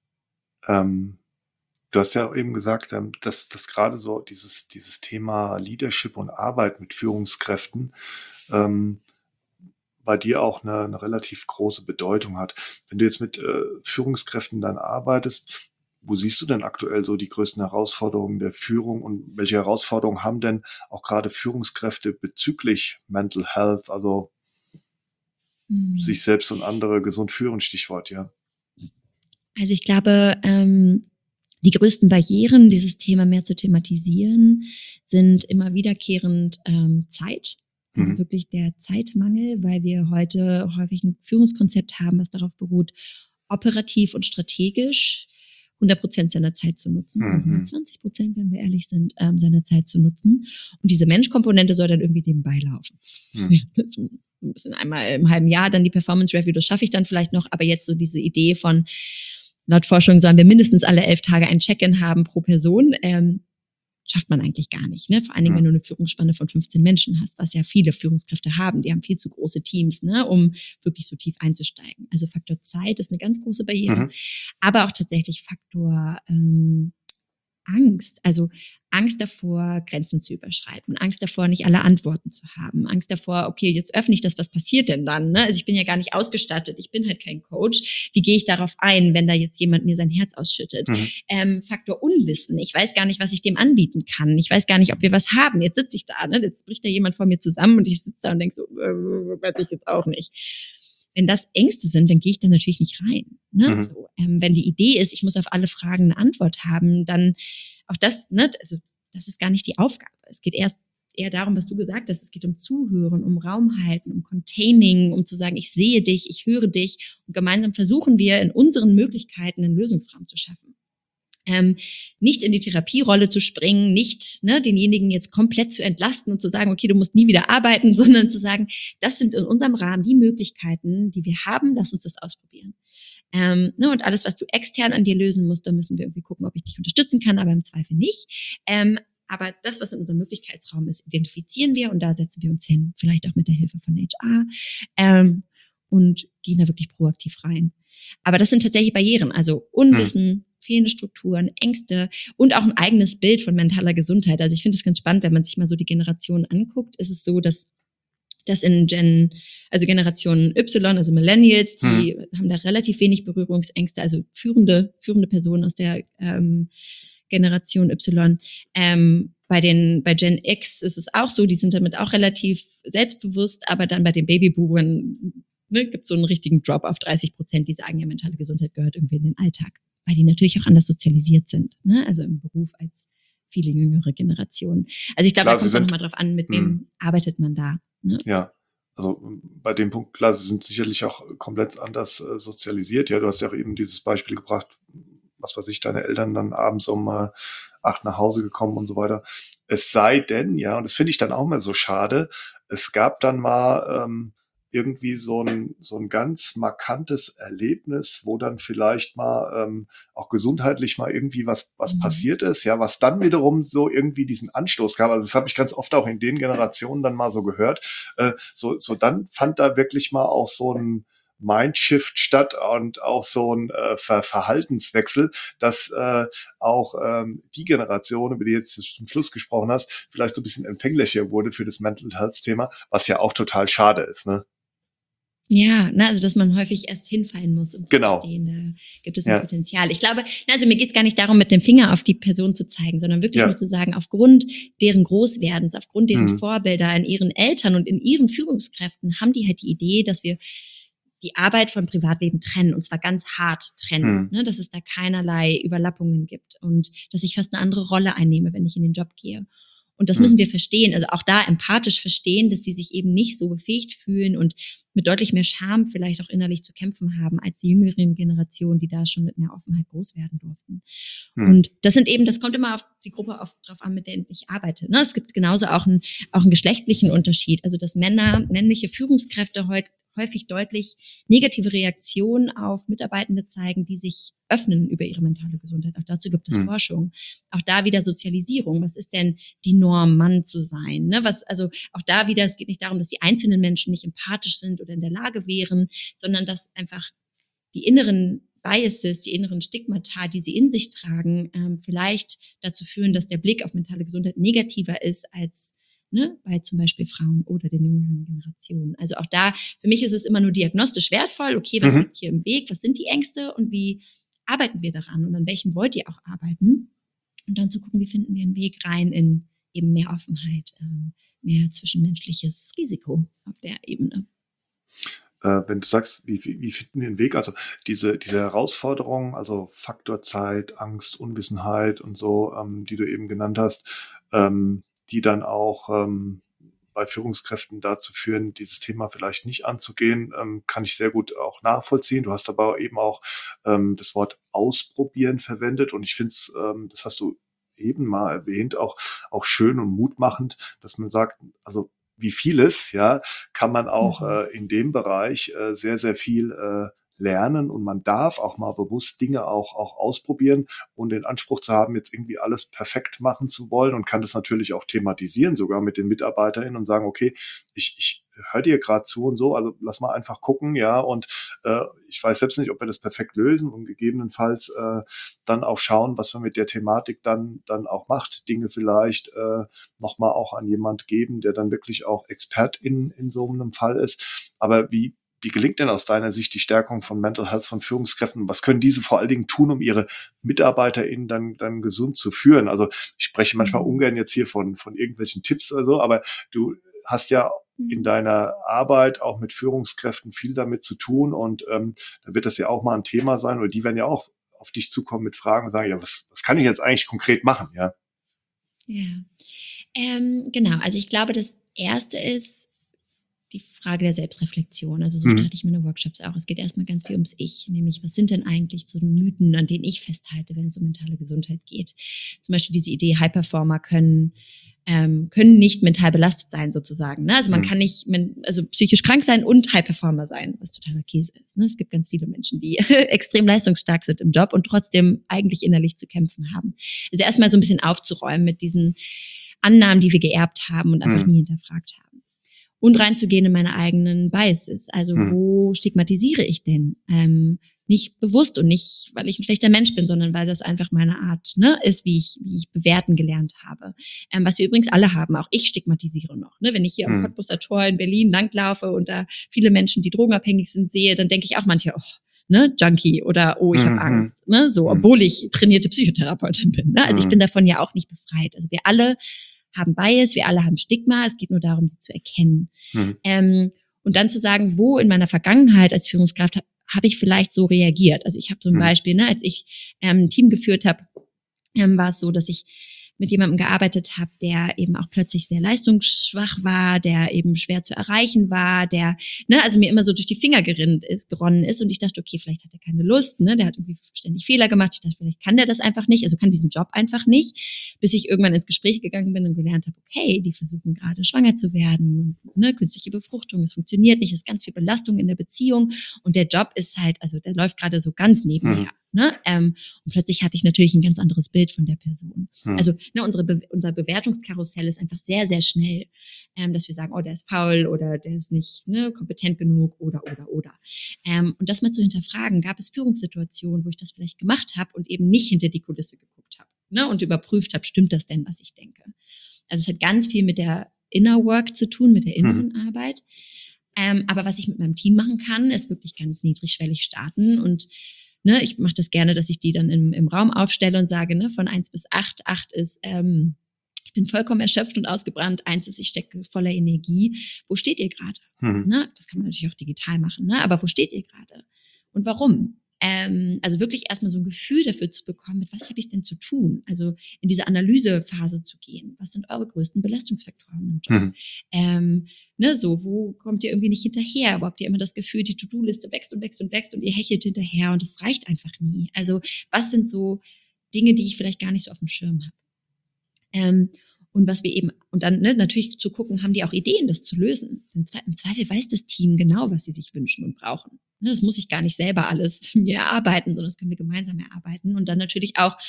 Ähm, Du hast ja eben gesagt, ähm, dass, dass gerade so dieses, dieses Thema Leadership und Arbeit mit Führungskräften ähm, bei dir auch eine, eine relativ große Bedeutung hat. Wenn du jetzt mit äh, Führungskräften dann arbeitest, wo siehst du denn aktuell so die größten Herausforderungen der Führung und welche Herausforderungen haben denn auch gerade Führungskräfte bezüglich Mental Health, also Hm. sich selbst und andere gesund führen, Stichwort, ja. Also ich glaube, ähm, die größten Barrieren, dieses Thema mehr zu thematisieren, sind immer wiederkehrend ähm, Zeit. Also Mhm. wirklich der Zeitmangel, weil wir heute häufig ein Führungskonzept haben, was darauf beruht, operativ und strategisch hundert Prozent seiner Zeit zu nutzen oder Mhm. hundertzwanzig Prozent, wenn wir ehrlich sind, ähm, seiner Zeit zu nutzen. Und diese Menschkomponente soll dann irgendwie nebenbei laufen. Mhm. Ja, so ein bisschen einmal im halben Jahr dann die Performance Review, das schaffe ich dann vielleicht noch, aber jetzt so diese Idee von, laut Forschung sollen wir mindestens alle elf Tage ein Check-in haben pro Person, ähm, schafft man eigentlich gar nicht. Ne? Vor allen Dingen, wenn du eine Führungsspanne von fünfzehn Menschen hast, was ja viele Führungskräfte haben. Die haben viel zu große Teams, ne, um wirklich so tief einzusteigen. Also Faktor Zeit ist eine ganz große Barriere, Mhm. aber auch tatsächlich Faktor ähm, Angst, also Angst davor, Grenzen zu überschreiten, Angst davor, nicht alle Antworten zu haben, Angst davor, okay, jetzt öffne ich das, was passiert denn dann? Ne? Also ich bin ja gar nicht ausgestattet, ich bin halt kein Coach. Wie gehe ich darauf ein, wenn da jetzt jemand mir sein Herz ausschüttet? Mhm. Ähm, Faktor Unwissen, ich weiß gar nicht, was ich dem anbieten kann. Ich weiß gar nicht, ob wir was haben. Jetzt sitze ich da, ne? Jetzt bricht da jemand vor mir zusammen und ich sitze da und denke so, äh, weiß ich jetzt auch nicht. Wenn das Ängste sind, dann gehe ich da natürlich nicht rein. Ne? Mhm. So, ähm, wenn die Idee ist, ich muss auf alle Fragen eine Antwort haben, dann auch das, ne, also das ist gar nicht die Aufgabe. Es geht erst eher darum, was du gesagt hast. Es geht um Zuhören, um Raum halten, um Containing, um zu sagen, ich sehe dich, ich höre dich und gemeinsam versuchen wir in unseren Möglichkeiten einen Lösungsraum zu schaffen. Ähm, nicht in die Therapierolle zu springen, nicht ne, denjenigen jetzt komplett zu entlasten und zu sagen, okay, du musst nie wieder arbeiten, sondern zu sagen, das sind in unserem Rahmen die Möglichkeiten, die wir haben, lass uns das ausprobieren. Ähm, ne, und alles, was du extern an dir lösen musst, da müssen wir irgendwie gucken, ob ich dich unterstützen kann, aber im Zweifel nicht. Ähm, aber das, was in unserem Möglichkeitsraum ist, identifizieren wir und da setzen wir uns hin, vielleicht auch mit der Hilfe von H R ähm, und gehen da wirklich proaktiv rein. Aber das sind tatsächlich Barrieren, also Unwissen, fehlende Strukturen, Ängste und auch ein eigenes Bild von mentaler Gesundheit. Also ich finde es ganz spannend, wenn man sich mal so die Generationen anguckt, ist es so, dass das in Gen, also Generation Y, also Millennials, die Mhm. haben da relativ wenig Berührungsängste, also führende, führende Personen aus der ähm, Generation Y. Ähm, bei den, bei Gen X ist es auch so, die sind damit auch relativ selbstbewusst, aber dann bei den Babyboomern ne, gibt es so einen richtigen Drop auf dreißig Prozent, die sagen, ja, mentale Gesundheit gehört irgendwie in den Alltag, weil die natürlich auch anders sozialisiert sind, ne? Also im Beruf als viele jüngere Generationen. Also ich glaube, da Klar, sie kommt es auch sind, nochmal drauf an, mit mhm. wem arbeitet man da. Ne? Ja, also ähm, bei dem Punkt, klar, sie sind sicherlich auch komplett anders äh, sozialisiert. Ja, du hast ja auch eben dieses Beispiel gebracht, was weiß ich, deine Eltern dann abends um äh, acht nach Hause gekommen und so weiter. Es sei denn, ja, und das finde ich dann auch mal so schade, es gab dann mal ähm, irgendwie so ein, so ein ganz markantes Erlebnis, wo dann vielleicht mal ähm, auch gesundheitlich mal irgendwie was, was Mhm. passiert ist, ja, was dann wiederum so irgendwie diesen Anstoß gab. Also das habe ich ganz oft auch in den Generationen dann mal so gehört. Äh, so, so dann fand da wirklich mal auch so ein Mindshift statt und auch so ein äh, Ver Verhaltenswechsel, dass äh, auch ähm, die Generation, über die jetzt zum Schluss gesprochen hast, vielleicht so ein bisschen empfänglicher wurde für das Mental Health Thema, was ja auch total schade ist, ne? Ja, ne, also dass man häufig erst hinfallen muss, um zu Genau. verstehen, da gibt es ein Ja. Potenzial. Ich glaube, ne, also mir geht's gar nicht darum, mit dem Finger auf die Person zu zeigen, sondern wirklich nur Ja. zu sagen, aufgrund deren Großwerdens, aufgrund deren Mhm. Vorbilder in ihren Eltern und in ihren Führungskräften haben die halt die Idee, dass wir die Arbeit von Privatleben trennen, und zwar ganz hart trennen, Mhm. ne, dass es da keinerlei Überlappungen gibt und dass ich fast eine andere Rolle einnehme, wenn ich in den Job gehe. Und das müssen Mhm. wir verstehen, also auch da empathisch verstehen, dass sie sich eben nicht so befähigt fühlen und mit deutlich mehr Scham vielleicht auch innerlich zu kämpfen haben als die jüngeren Generationen, die da schon mit mehr Offenheit groß werden durften. Mhm. Und das sind eben, das kommt immer auf die Gruppe auf, drauf an, mit der ich arbeite. Ne? Es gibt genauso auch einen, auch einen geschlechtlichen Unterschied. Also dass Männer, männliche Führungskräfte heute häufig deutlich negative Reaktionen auf Mitarbeitende zeigen, die sich öffnen über ihre mentale Gesundheit. Auch dazu gibt es Mhm. Forschung. Auch da wieder Sozialisierung. Was ist denn die Norm, Mann zu sein? Ne? Was, also auch da wieder, es geht nicht darum, dass die einzelnen Menschen nicht empathisch sind oder in der Lage wären, sondern dass einfach die inneren Biases, die inneren Stigmata, die sie in sich tragen, ähm, vielleicht dazu führen, dass der Blick auf mentale Gesundheit negativer ist als ne, bei zum Beispiel Frauen oder den jüngeren Generationen. Also auch da, für mich ist es immer nur diagnostisch wertvoll, okay, was Mhm. liegt hier im Weg, was sind die Ängste und wie arbeiten wir daran und an welchen wollt ihr auch arbeiten? Und dann zu gucken, wie finden wir einen Weg rein in eben mehr Offenheit, ähm, mehr zwischenmenschliches Risiko auf der Ebene. Äh, wenn du sagst, wie, wie, wie finden wir einen Weg? Also diese, diese Herausforderungen, also Faktor Zeit, Angst, Unwissenheit und so, ähm, die du eben genannt hast, ähm, die dann auch ähm, bei Führungskräften dazu führen, dieses Thema vielleicht nicht anzugehen, ähm, kann ich sehr gut auch nachvollziehen. Du hast aber eben auch ähm, das Wort ausprobieren verwendet und ich finde es, ähm, das hast du eben mal erwähnt, auch, auch schön und mutmachend, dass man sagt, also wie vieles, ja, kann man auch Mhm. äh, in dem Bereich äh, sehr, sehr viel äh, lernen und man darf auch mal bewusst Dinge auch, auch ausprobieren und den Anspruch zu haben, jetzt irgendwie alles perfekt machen zu wollen und kann das natürlich auch thematisieren, sogar mit den MitarbeiterInnen und sagen, okay, ich, ich höre dir gerade zu und so, also lass mal einfach gucken, ja, und äh, ich weiß selbst nicht, ob wir das perfekt lösen und gegebenenfalls äh, dann auch schauen, was man mit der Thematik dann, dann auch macht, Dinge vielleicht äh, nochmal auch an jemand geben, der dann wirklich auch Expert in, in so einem Fall ist. Aber wie, wie gelingt denn aus deiner Sicht die Stärkung von Mental Health von Führungskräften? Was können diese vor allen Dingen tun, um ihre MitarbeiterInnen dann, dann gesund zu führen? Also ich spreche manchmal Mhm. ungern jetzt hier von, von irgendwelchen Tipps oder so, aber du hast ja in Mhm. deiner Arbeit auch mit Führungskräften viel damit zu tun und ähm, da wird das ja auch mal ein Thema sein oder die werden ja auch auf dich zukommen mit Fragen und sagen, ja, was, was kann ich jetzt eigentlich konkret machen? Ja. Ja. Ähm, genau, also ich glaube, das Erste ist die Frage der Selbstreflexion. Also so Mhm. starte ich meine Workshops auch. Es geht erstmal ganz viel ums Ich, nämlich was sind denn eigentlich so Mythen, an denen ich festhalte, wenn es um mentale Gesundheit geht. Zum Beispiel diese Idee, High-Performer können ähm, können nicht mental belastet sein sozusagen. Ne? Also man Mhm. kann nicht also psychisch krank sein und High-Performer sein, was totaler Käse ist. Ne? Es gibt ganz viele Menschen, die extrem leistungsstark sind im Job und trotzdem eigentlich innerlich zu kämpfen haben. Also erstmal so ein bisschen aufzuräumen mit diesen Annahmen, die wir geerbt haben und einfach Mhm. nie hinterfragt haben. Und reinzugehen in meine eigenen Biases. Also Mhm. wo stigmatisiere ich denn? Ähm, nicht bewusst und nicht, weil ich ein schlechter Mensch bin, sondern weil das einfach meine Art ne, ist, wie ich, wie ich bewerten gelernt habe. Ähm, was wir übrigens alle haben. Auch ich stigmatisiere noch. Ne? Wenn ich hier am Mhm. Cottbuser Tor in Berlin langlaufe und da viele Menschen, die drogenabhängig sind, sehe, dann denke ich auch manchmal, oh, ne, Junkie oder oh, ich habe Mhm. Angst. Ne? So, Mhm. obwohl ich trainierte Psychotherapeutin bin. Ne? Also ich bin Mhm. davon ja auch nicht befreit. Also wir alle haben Bias, wir alle haben Stigma. Es geht nur darum, sie zu erkennen. Mhm. Ähm, und dann zu sagen, wo in meiner Vergangenheit als Führungskraft habe ich vielleicht so reagiert. Also ich habe so ein Mhm. Beispiel, ne, als ich ähm, ein Team geführt habe, ähm, war es so, dass ich mit jemandem gearbeitet habe, der eben auch plötzlich sehr leistungsschwach war, der eben schwer zu erreichen war, der, ne, also mir immer so durch die Finger gerinnt ist, geronnen ist und ich dachte, okay, vielleicht hat er keine Lust, ne, der hat irgendwie ständig Fehler gemacht, ich dachte, vielleicht kann der das einfach nicht, also kann diesen Job einfach nicht, bis ich irgendwann ins Gespräch gegangen bin und gelernt habe, okay, die versuchen gerade schwanger zu werden, und, ne, künstliche Befruchtung, es funktioniert nicht, es ist ganz viel Belastung in der Beziehung und der Job ist halt, also der läuft gerade so ganz nebenher, Mhm. ne, ähm, und plötzlich hatte ich natürlich ein ganz anderes Bild von der Person. Mhm. Also ne, unsere Be unser Bewertungskarussell ist einfach sehr, sehr schnell, ähm, dass wir sagen, oh, der ist faul oder der ist nicht ne, kompetent genug oder, oder, oder. Ähm, und das mal zu hinterfragen, gab es Führungssituationen, wo ich das vielleicht gemacht habe und eben nicht hinter die Kulisse geguckt habe ne, und überprüft habe, stimmt das denn, was ich denke. Also es hat ganz viel mit der Inner Work zu tun, mit der inneren Mhm. Arbeit. Ähm, aber was ich mit meinem Team machen kann, ist wirklich ganz niedrigschwellig starten und ne, ich mache das gerne, dass ich die dann im, im Raum aufstelle und sage, ne, von eins bis acht, acht ist, ähm, ich bin vollkommen erschöpft und ausgebrannt, eins ist, ich stecke voller Energie. Wo steht ihr gerade? Mhm. Ne, das kann man natürlich auch digital machen, ne, aber wo steht ihr gerade? Und warum? Ähm, also wirklich erstmal so ein Gefühl dafür zu bekommen, mit was habe ich denn zu tun? Also in diese Analysephase zu gehen. Was sind eure größten Belastungsfaktoren im Job? Mhm. Ähm, ne, so, wo kommt ihr irgendwie nicht hinterher? Wo habt ihr immer das Gefühl, die To-Do-Liste wächst und wächst und wächst und ihr hechelt hinterher und es reicht einfach nie? Also, was sind so Dinge, die ich vielleicht gar nicht so auf dem Schirm habe? Ähm, und was wir eben, und dann ne, natürlich zu gucken, haben die auch Ideen, das zu lösen? Im Zweifel weiß das Team genau, was sie sich wünschen und brauchen. Das muss ich gar nicht selber alles mir erarbeiten, sondern das können wir gemeinsam erarbeiten und dann natürlich auch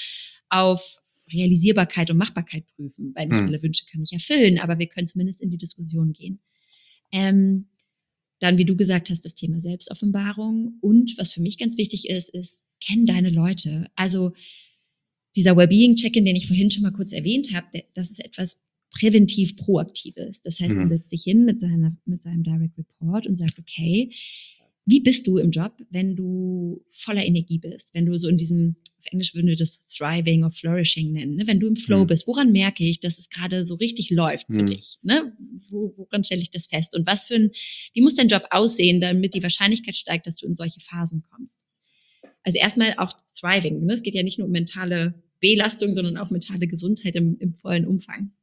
auf Realisierbarkeit und Machbarkeit prüfen, weil nicht Mhm. alle Wünsche kann ich erfüllen, aber wir können zumindest in die Diskussion gehen. Ähm, dann, wie du gesagt hast, das Thema Selbstoffenbarung und was für mich ganz wichtig ist, ist, kenn deine Leute. Also dieser Wellbeing-Check-in, den ich vorhin schon mal kurz erwähnt habe, das ist etwas präventiv Proaktives. Das heißt, man Mhm. setzt sich hin mit, seiner, mit seinem Direct Report und sagt, okay, wie bist du im Job, wenn du voller Energie bist, wenn du so in diesem, auf Englisch würden wir das Thriving or Flourishing nennen, ne? Wenn du im Flow Mhm. bist, woran merke ich, dass es gerade so richtig läuft für Mhm. dich? Ne? Wo, woran stelle ich das fest? Und was für ein, wie muss dein Job aussehen, damit die Wahrscheinlichkeit steigt, dass du in solche Phasen kommst? Also erstmal auch Thriving. Ne? Es geht ja nicht nur um mentale Belastung, sondern auch mentale Gesundheit im, im vollen Umfang.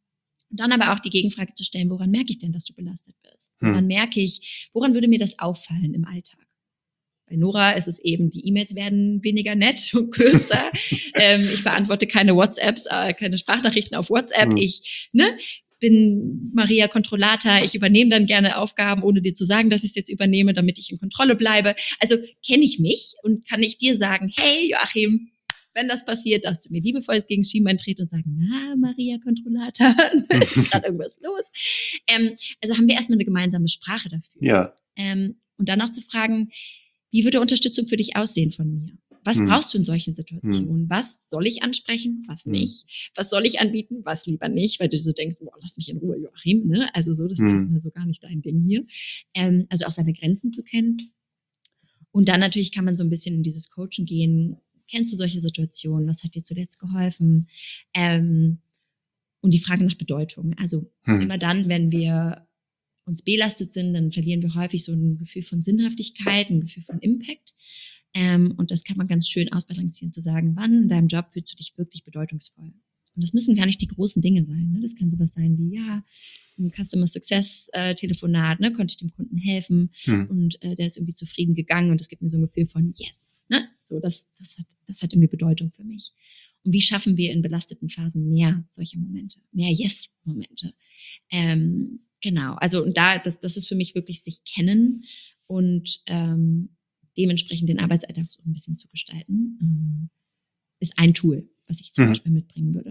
Und dann aber auch die Gegenfrage zu stellen, woran merke ich denn, dass du belastet bist? Hm. Woran merke ich, woran würde mir das auffallen im Alltag? Bei Nora ist es eben, die E-Mails werden weniger nett und kürzer. ähm, ich beantworte keine WhatsApps, äh, keine Sprachnachrichten auf WhatsApp. Hm. Ich ne, bin Maria Controllata. Ich übernehme dann gerne Aufgaben, ohne dir zu sagen, dass ich es jetzt übernehme, damit ich in Kontrolle bleibe. Also kenne ich mich und kann ich dir sagen, hey Joachim, wenn das passiert, darfst du mir liebevoll gegen das Schienbein treten und sagen, na, Maria Controllata, ist gerade irgendwas los? Ähm, also haben wir erstmal eine gemeinsame Sprache dafür. Ja. Ähm, und dann auch zu fragen, wie würde Unterstützung für dich aussehen von mir? Was Hm. brauchst du in solchen Situationen? Was soll ich ansprechen? Was Hm. nicht? Was soll ich anbieten? Was lieber nicht? Weil du so denkst, boah, lass mich in Ruhe, Joachim. Ne? Also so, das ist Hm. jetzt mal so gar nicht dein Ding hier. Ähm, also auch seine Grenzen zu kennen. Und dann natürlich kann man so ein bisschen in dieses Coaching gehen. Kennst du solche Situationen? Was hat dir zuletzt geholfen? Ähm, und die Frage nach Bedeutung. Also Hm. immer dann, wenn wir uns belastet sind, dann verlieren wir häufig so ein Gefühl von Sinnhaftigkeit, ein Gefühl von Impact. Ähm, und das kann man ganz schön ausbalancieren, zu sagen, wann in deinem Job fühlst du dich wirklich bedeutungsvoll? Und das müssen gar nicht die großen Dinge sein. Ne? Das kann sowas sein wie, ja, ein Customer Success äh, Telefonat, ne, konnte ich dem Kunden helfen Hm. und äh, der ist irgendwie zufrieden gegangen und es gibt mir so ein Gefühl von yes. Ne? So, das, das, hat, das hat irgendwie Bedeutung für mich. Und wie schaffen wir in belasteten Phasen mehr solche Momente, mehr Yes-Momente? Ähm, genau, also und da, das, das ist für mich wirklich sich kennen und ähm, dementsprechend den Arbeitsalltag so ein bisschen zu gestalten, ähm, ist ein Tool, was ich zum Mhm. Beispiel mitbringen würde.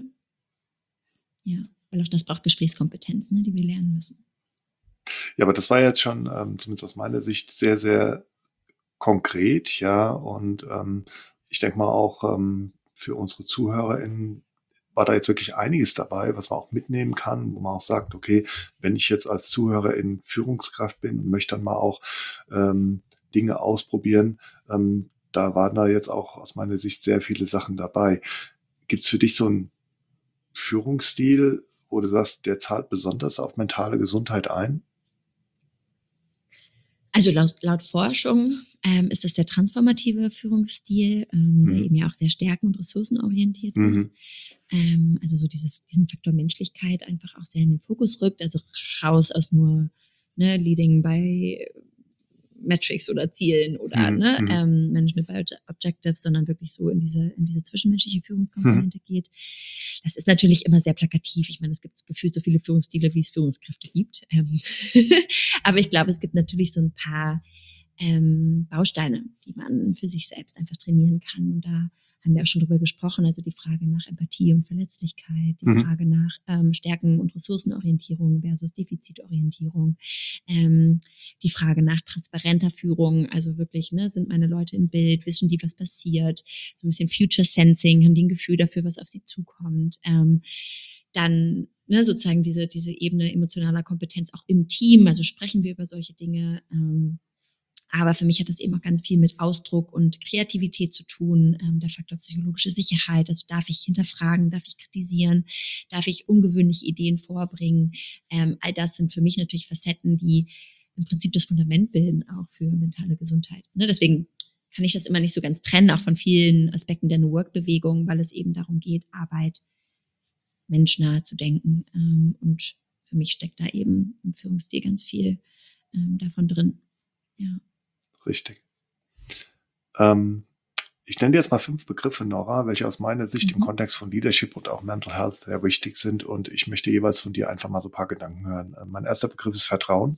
Ja, weil auch das braucht Gesprächskompetenz, ne, die wir lernen müssen. Ja, aber das war jetzt schon, ähm, zumindest aus meiner Sicht, sehr, sehr konkret, ja. Und ähm, ich denke mal auch ähm, für unsere ZuhörerInnen war da jetzt wirklich einiges dabei, was man auch mitnehmen kann, wo man auch sagt, okay, wenn ich jetzt als Zuhörerin Führungskraft bin und möchte dann mal auch ähm, Dinge ausprobieren, ähm, da waren da jetzt auch aus meiner Sicht sehr viele Sachen dabei. Gibt es für dich so einen Führungsstil, wo du sagst, der zahlt besonders auf mentale Gesundheit ein? Also laut, laut Forschung ähm, ist das der transformative Führungsstil, ähm, der Mhm. eben ja auch sehr stärken- und ressourcenorientiert Mhm. ist. Ähm, also so dieses, diesen Faktor Menschlichkeit einfach auch sehr in den Fokus rückt, also raus aus nur ne, Leading by Metrics oder Zielen oder Mhm. ne, Mhm. ähm, Management by Objectives, sondern wirklich so in diese, in diese zwischenmenschliche Führungskomponente geht. Das ist natürlich immer sehr plakativ. Ich meine, es gibt gefühlt so viele Führungsstile, wie es Führungskräfte gibt. Ähm Aber ich glaube, es gibt natürlich so ein paar ähm, Bausteine, die man für sich selbst einfach trainieren kann. Und da haben wir auch schon drüber gesprochen. Also die Frage nach Empathie und Verletzlichkeit, die Mhm. Frage nach ähm, Stärken- und Ressourcenorientierung versus Defizitorientierung, ähm, die Frage nach transparenter Führung, also wirklich, ne, sind meine Leute im Bild, wissen die, was passiert, so ein bisschen Future Sensing, haben die ein Gefühl dafür, was auf sie zukommt, ähm, dann ne, sozusagen diese, diese Ebene emotionaler Kompetenz auch im Team, also sprechen wir über solche Dinge, ähm, aber für mich hat das eben auch ganz viel mit Ausdruck und Kreativität zu tun, ähm, der Faktor psychologische Sicherheit. Also darf ich hinterfragen, darf ich kritisieren, darf ich ungewöhnliche Ideen vorbringen. Ähm, all das sind für mich natürlich Facetten, die im Prinzip das Fundament bilden, auch für mentale Gesundheit. Ne? Deswegen kann ich das immer nicht so ganz trennen, auch von vielen Aspekten der New Work-Bewegung, weil es eben darum geht, Arbeit menschnah zu denken. Ähm, und für mich steckt da eben im Führungsstil ganz viel ähm, davon drin. Ja. Richtig. Ähm, ich nenne dir jetzt mal fünf Begriffe, Nora, welche aus meiner Sicht im Mhm. Kontext von Leadership und auch Mental Health sehr wichtig sind. Und ich möchte jeweils von dir einfach mal so ein paar Gedanken hören. Äh, Mein erster Begriff ist Vertrauen.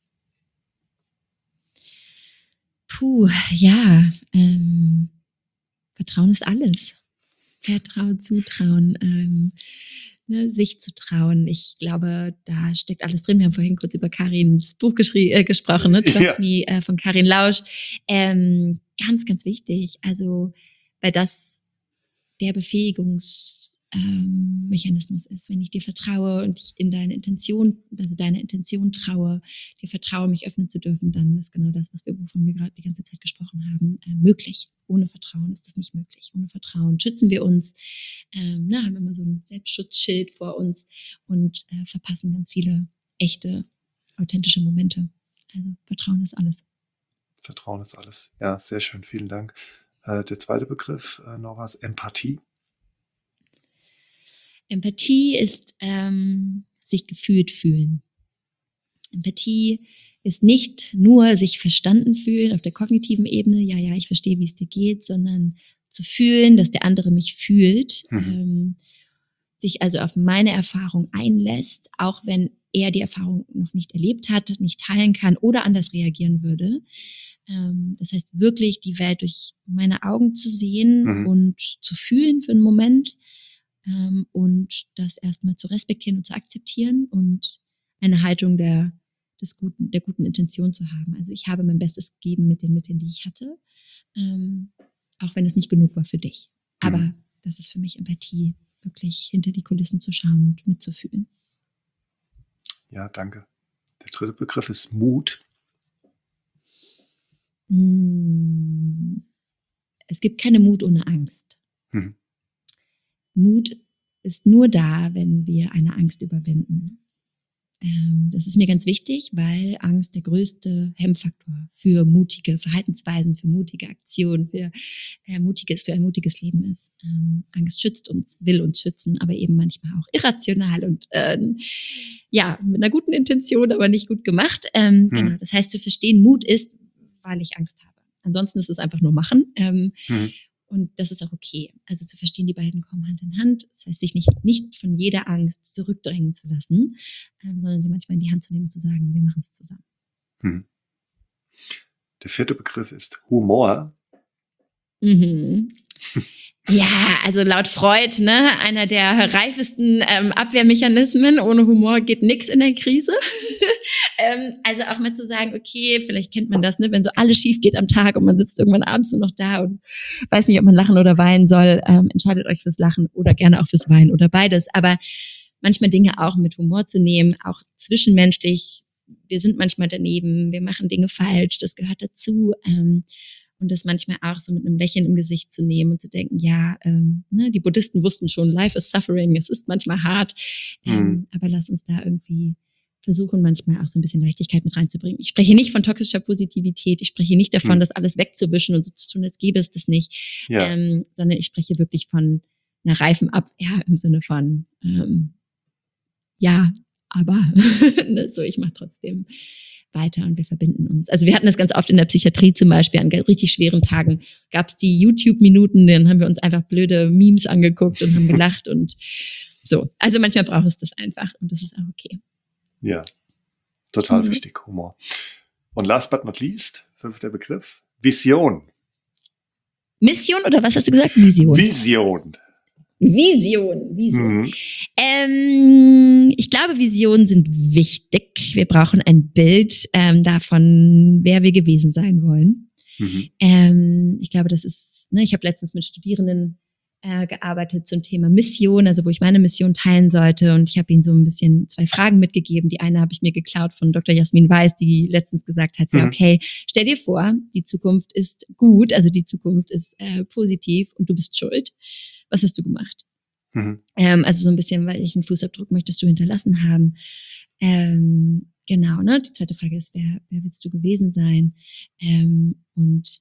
Puh, ja, ähm, Vertrauen ist alles. Vertrauen, Zutrauen, ähm, ne, sich zu trauen. Ich glaube, da steckt alles drin. Wir haben vorhin kurz über Karins Buch geschrie- äh, gesprochen, ne? Trust Ja. Me äh, von Karin Lausch. Ähm, ganz, ganz wichtig. Also, weil das der Befähigungsmechanismus ähm, Mechanismus ist. Wenn ich dir vertraue und ich in deine Intention, also deine Intention traue, dir vertraue, mich öffnen zu dürfen, dann ist genau das, was wir, wovon wir gerade die ganze Zeit gesprochen haben, äh, möglich. Ohne Vertrauen ist das nicht möglich. Ohne Vertrauen schützen wir uns, ähm, na, haben immer so ein Selbstschutzschild vor uns und äh, verpassen ganz viele echte, authentische Momente. Also Vertrauen ist alles. Vertrauen ist alles. Ja, sehr schön. Vielen Dank. Äh, der zweite Begriff, äh, Nora, ist Empathie. Empathie ist ähm, sich gefühlt fühlen. Empathie ist nicht nur sich verstanden fühlen auf der kognitiven Ebene, ja, ja, ich verstehe, wie es dir geht, sondern zu fühlen, dass der andere mich fühlt, mhm. ähm, sich also auf meine Erfahrung einlässt, auch wenn er die Erfahrung noch nicht erlebt hat, nicht teilen kann oder anders reagieren würde. Ähm, das heißt, wirklich die Welt durch meine Augen zu sehen mhm. und zu fühlen für einen Moment ähm, und das erstmal zu respektieren und zu akzeptieren und eine Haltung der, des guten, der guten Intention zu haben. Also ich habe mein Bestes gegeben mit den Mitteln, die ich hatte, ähm, auch wenn es nicht genug war für dich. Aber mhm. das ist für mich Empathie, wirklich hinter die Kulissen zu schauen und mitzufühlen. Ja, danke. Der dritte Begriff ist Mut. Es gibt keine Mut ohne Angst. Hm. Mut ist nur da, wenn wir eine Angst überwinden. Ähm, das ist mir ganz wichtig, weil Angst der größte Hemmfaktor für mutige Verhaltensweisen, für mutige Aktionen, für, äh, mutiges, für ein mutiges Leben ist. Ähm, Angst schützt uns, will uns schützen, aber eben manchmal auch irrational und äh, ja, mit einer guten Intention, aber nicht gut gemacht. Ähm, hm. Genau. Das heißt, zu verstehen, Mut ist, weil ich Angst habe. Ansonsten ist es einfach nur machen. Ähm, hm. Und das ist auch okay. Also zu verstehen, die beiden kommen Hand in Hand. Das heißt, sich nicht, nicht von jeder Angst zurückdrängen zu lassen, ähm, sondern sie manchmal in die Hand zu nehmen und zu sagen, wir machen es zusammen. Hm. Der vierte Begriff ist Humor. Mhm. Ja, also laut Freud, ne, einer der reifesten ähm, Abwehrmechanismen. Ohne Humor geht nichts in der Krise. ähm, also auch mal zu sagen, okay, vielleicht kennt man das, ne, wenn so alles schief geht am Tag und man sitzt irgendwann abends nur noch da und weiß nicht, ob man lachen oder weinen soll. Ähm, entscheidet euch fürs Lachen oder gerne auch fürs Weinen oder beides. Aber manchmal Dinge auch mit Humor zu nehmen, auch zwischenmenschlich. Wir sind manchmal daneben, wir machen Dinge falsch, das gehört dazu. Ähm, Und das manchmal auch so mit einem Lächeln im Gesicht zu nehmen und zu denken, ja, ähm, ne, die Buddhisten wussten schon, life is suffering, es ist manchmal hart, ähm, mhm. aber lass uns da irgendwie versuchen, manchmal auch so ein bisschen Leichtigkeit mit reinzubringen. Ich spreche nicht von toxischer Positivität, ich spreche nicht davon, mhm. das alles wegzuwischen und so zu tun, als gäbe es das nicht, ja. ähm, sondern ich spreche wirklich von einer reifen Abwehr im Sinne von, ähm, ja, aber ne, so, ich mache trotzdem weiter und wir verbinden uns. Also wir hatten das ganz oft in der Psychiatrie zum Beispiel, an richtig schweren Tagen gab es die YouTube-Minuten, dann haben wir uns einfach blöde Memes angeguckt und haben gelacht und so. Also manchmal braucht es das einfach und das ist auch okay. Ja, total Mhm. wichtig, Humor. Und last but not least, fünfter Begriff, Vision. Mission oder was hast du gesagt? Vision. Vision. Vision, Vision. Mhm. Ähm, ich glaube, Visionen sind wichtig. Wir brauchen ein Bild ähm, davon, wer wir gewesen sein wollen. Mhm. Ähm, ich glaube, das ist, ne, ich habe letztens mit Studierenden äh, gearbeitet zum Thema Mission, also wo ich meine Mission teilen sollte. Und ich habe ihnen so ein bisschen zwei Fragen mitgegeben. Die eine habe ich mir geklaut von Doktor Jasmin Weiß, die letztens gesagt hat, mhm. ja, okay, stell dir vor, die Zukunft ist gut, also die Zukunft ist äh, positiv und du bist schuld. Was hast du gemacht? Mhm. Ähm, also so ein bisschen, welchen Fußabdruck möchtest du hinterlassen haben? Ähm, genau, ne? Die zweite Frage ist, wer, wer willst du gewesen sein? Ähm, und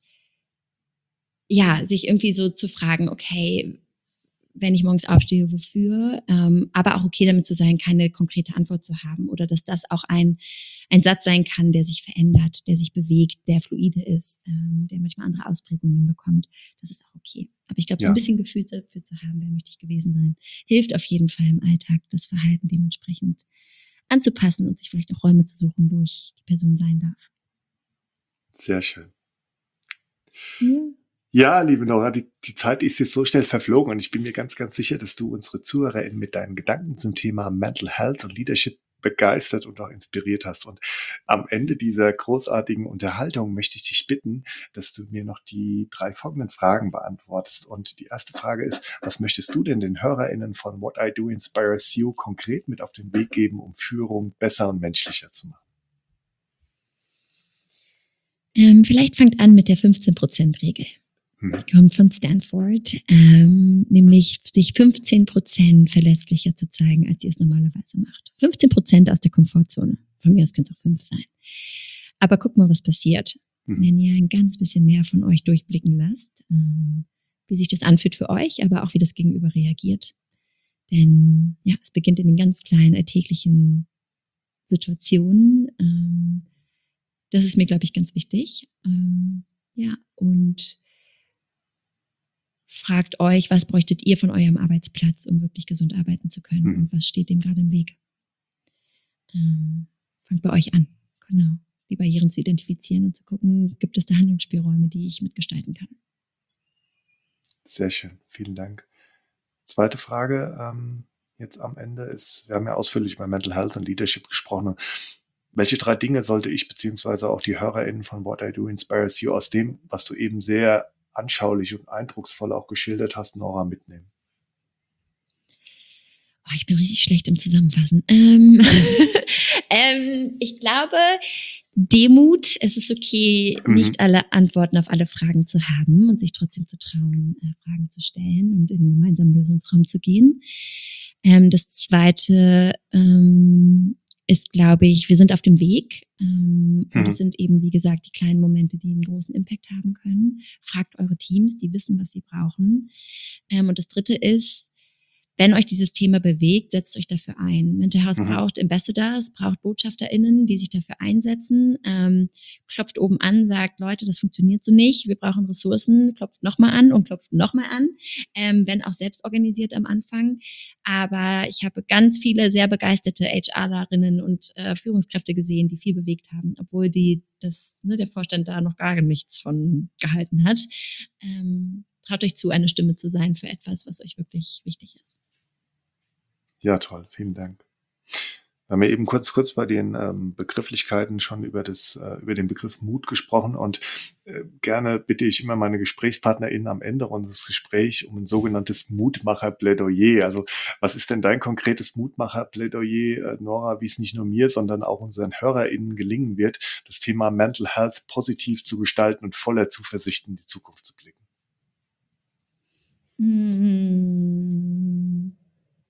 ja, sich irgendwie so zu fragen, okay, wenn ich morgens aufstehe, wofür? Ähm, aber auch okay damit zu sein, keine konkrete Antwort zu haben oder dass das auch ein ein Satz sein kann, der sich verändert, der sich bewegt, der fluide ist, ähm, der manchmal andere Ausprägungen bekommt. Das ist auch okay. Aber ich glaube, so ein Ja. bisschen Gefühl dafür zu haben, wer möchte ich gewesen sein, hilft auf jeden Fall im Alltag, das Verhalten dementsprechend anzupassen und sich vielleicht auch Räume zu suchen, wo ich die Person sein darf. Sehr schön. Ja. Ja, liebe Nora, die, die Zeit ist jetzt so schnell verflogen und ich bin mir ganz, ganz sicher, dass du unsere ZuhörerInnen mit deinen Gedanken zum Thema Mental Health und Leadership begeistert und auch inspiriert hast. Und am Ende dieser großartigen Unterhaltung möchte ich dich bitten, dass du mir noch die drei folgenden Fragen beantwortest. Und die erste Frage ist, was möchtest du denn den HörerInnen von What I Do Inspires You konkret mit auf den Weg geben, um Führung besser und menschlicher zu machen? Ähm, vielleicht fangt an mit der fünfzehn-Prozent-Regel. Hm. Kommt von Stanford, ähm, nämlich sich fünfzehn Prozent verlässlicher zu zeigen, als ihr es normalerweise macht. fünfzehn Prozent aus der Komfortzone. Von mir aus können es auch fünf sein. Aber guck mal, was passiert, hm. wenn ihr ein ganz bisschen mehr von euch durchblicken lasst, ähm, wie sich das anfühlt für euch, aber auch wie das Gegenüber reagiert. Denn ja, es beginnt in den ganz kleinen alltäglichen Situationen. Ähm, das ist mir, glaube ich, ganz wichtig. Ähm, ja, und fragt euch, was bräuchtet ihr von eurem Arbeitsplatz, um wirklich gesund arbeiten zu können, Mhm. und was steht dem gerade im Weg. Ähm, fangt bei euch an, genau. Die Barrieren zu identifizieren und zu gucken, gibt es da Handlungsspielräume, die ich mitgestalten kann. Sehr schön, vielen Dank. Zweite Frage, ähm, jetzt am Ende ist, wir haben ja ausführlich über Mental Health und Leadership gesprochen. Welche drei Dinge sollte ich beziehungsweise auch die HörerInnen von What I Do Inspires You aus dem, was du eben sehr anschaulich und eindrucksvoll auch geschildert hast, Nora, mitnehmen? Oh, ich bin richtig schlecht im Zusammenfassen. Ähm, ähm, ich glaube, Demut, es ist okay, Mhm. nicht alle Antworten auf alle Fragen zu haben und sich trotzdem zu trauen, äh, Fragen zu stellen und in den gemeinsamen Lösungsraum zu gehen. Ähm, das Zweite ähm, ist, glaube ich, wir sind auf dem Weg. Ähm, Mhm. Und es sind eben, wie gesagt, die kleinen Momente, die einen großen Impact haben können. Fragt eure Teams, die wissen, was sie brauchen. Ähm, und das Dritte ist, wenn euch dieses Thema bewegt, setzt euch dafür ein. Mental Health Mhm. braucht Ambassadors, braucht BotschafterInnen, die sich dafür einsetzen. Ähm, klopft oben an, sagt, Leute, das funktioniert so nicht, wir brauchen Ressourcen, klopft nochmal an und klopft nochmal an, ähm, wenn auch selbst organisiert am Anfang. Aber ich habe ganz viele sehr begeisterte HRlerinnen und äh, Führungskräfte gesehen, die viel bewegt haben, obwohl die das, ne, der Vorstand da noch gar nichts von gehalten hat. Ähm, traut euch zu, eine Stimme zu sein für etwas, was euch wirklich wichtig ist. Ja, toll, vielen Dank. Wir haben ja eben kurz, kurz bei den ähm, Begrifflichkeiten schon über, das, äh, über den Begriff Mut gesprochen, und äh, gerne bitte ich immer meine GesprächspartnerInnen am Ende unseres Gesprächs um ein sogenanntes Mutmacher-Plädoyer. Also was ist denn dein konkretes Mutmacher-Plädoyer, äh, Nora, wie es nicht nur mir, sondern auch unseren HörerInnen gelingen wird, das Thema Mental Health positiv zu gestalten und voller Zuversicht in die Zukunft zu blicken? Mmh.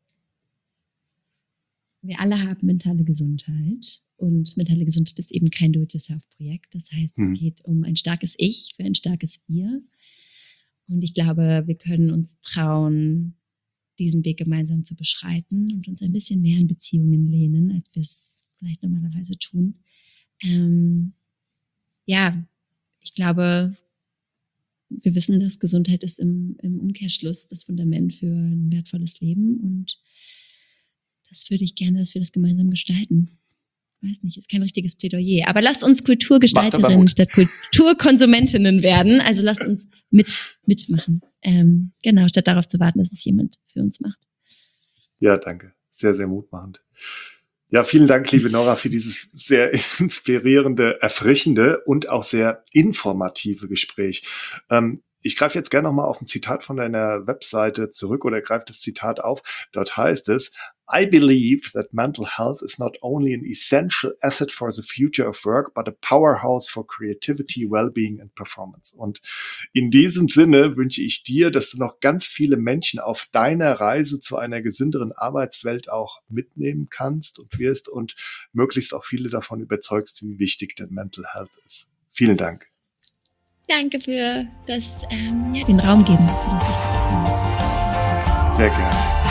Wir alle haben mentale Gesundheit, und mentale Gesundheit ist eben kein Do-it-yourself-Projekt. Das heißt, Mhm. es geht um ein starkes Ich für ein starkes Wir. Und ich glaube, wir können uns trauen, diesen Weg gemeinsam zu beschreiten und uns ein bisschen mehr in Beziehungen lehnen, als wir es vielleicht normalerweise tun. Ähm, ja, ich glaube, wir wissen, dass Gesundheit ist im, im Umkehrschluss das Fundament für ein wertvolles Leben, und das würde ich gerne, dass wir das gemeinsam gestalten. Weiß nicht, ist kein richtiges Plädoyer, aber lasst uns Kulturgestalterinnen statt Kulturkonsumentinnen werden. Also lasst uns mit, mitmachen. Ähm, genau, statt darauf zu warten, dass es jemand für uns macht. Ja, danke. Sehr, sehr mutmachend. Ja, vielen Dank, liebe Nora, für dieses sehr inspirierende, erfrischende und auch sehr informative Gespräch. Ähm, ich greife jetzt gerne nochmal auf ein Zitat von deiner Webseite zurück oder greife das Zitat auf. Dort heißt es: I believe that mental health is not only an essential asset for the future of work, but a powerhouse for creativity, well-being and performance. Und in diesem Sinne wünsche ich dir, dass du noch ganz viele Menschen auf deiner Reise zu einer gesünderen Arbeitswelt auch mitnehmen kannst und wirst und möglichst auch viele davon überzeugst, wie wichtig denn Mental Health ist. Vielen Dank. Danke für das, ähm, ja, den Raum geben für das wichtige Thema. Sehr gerne.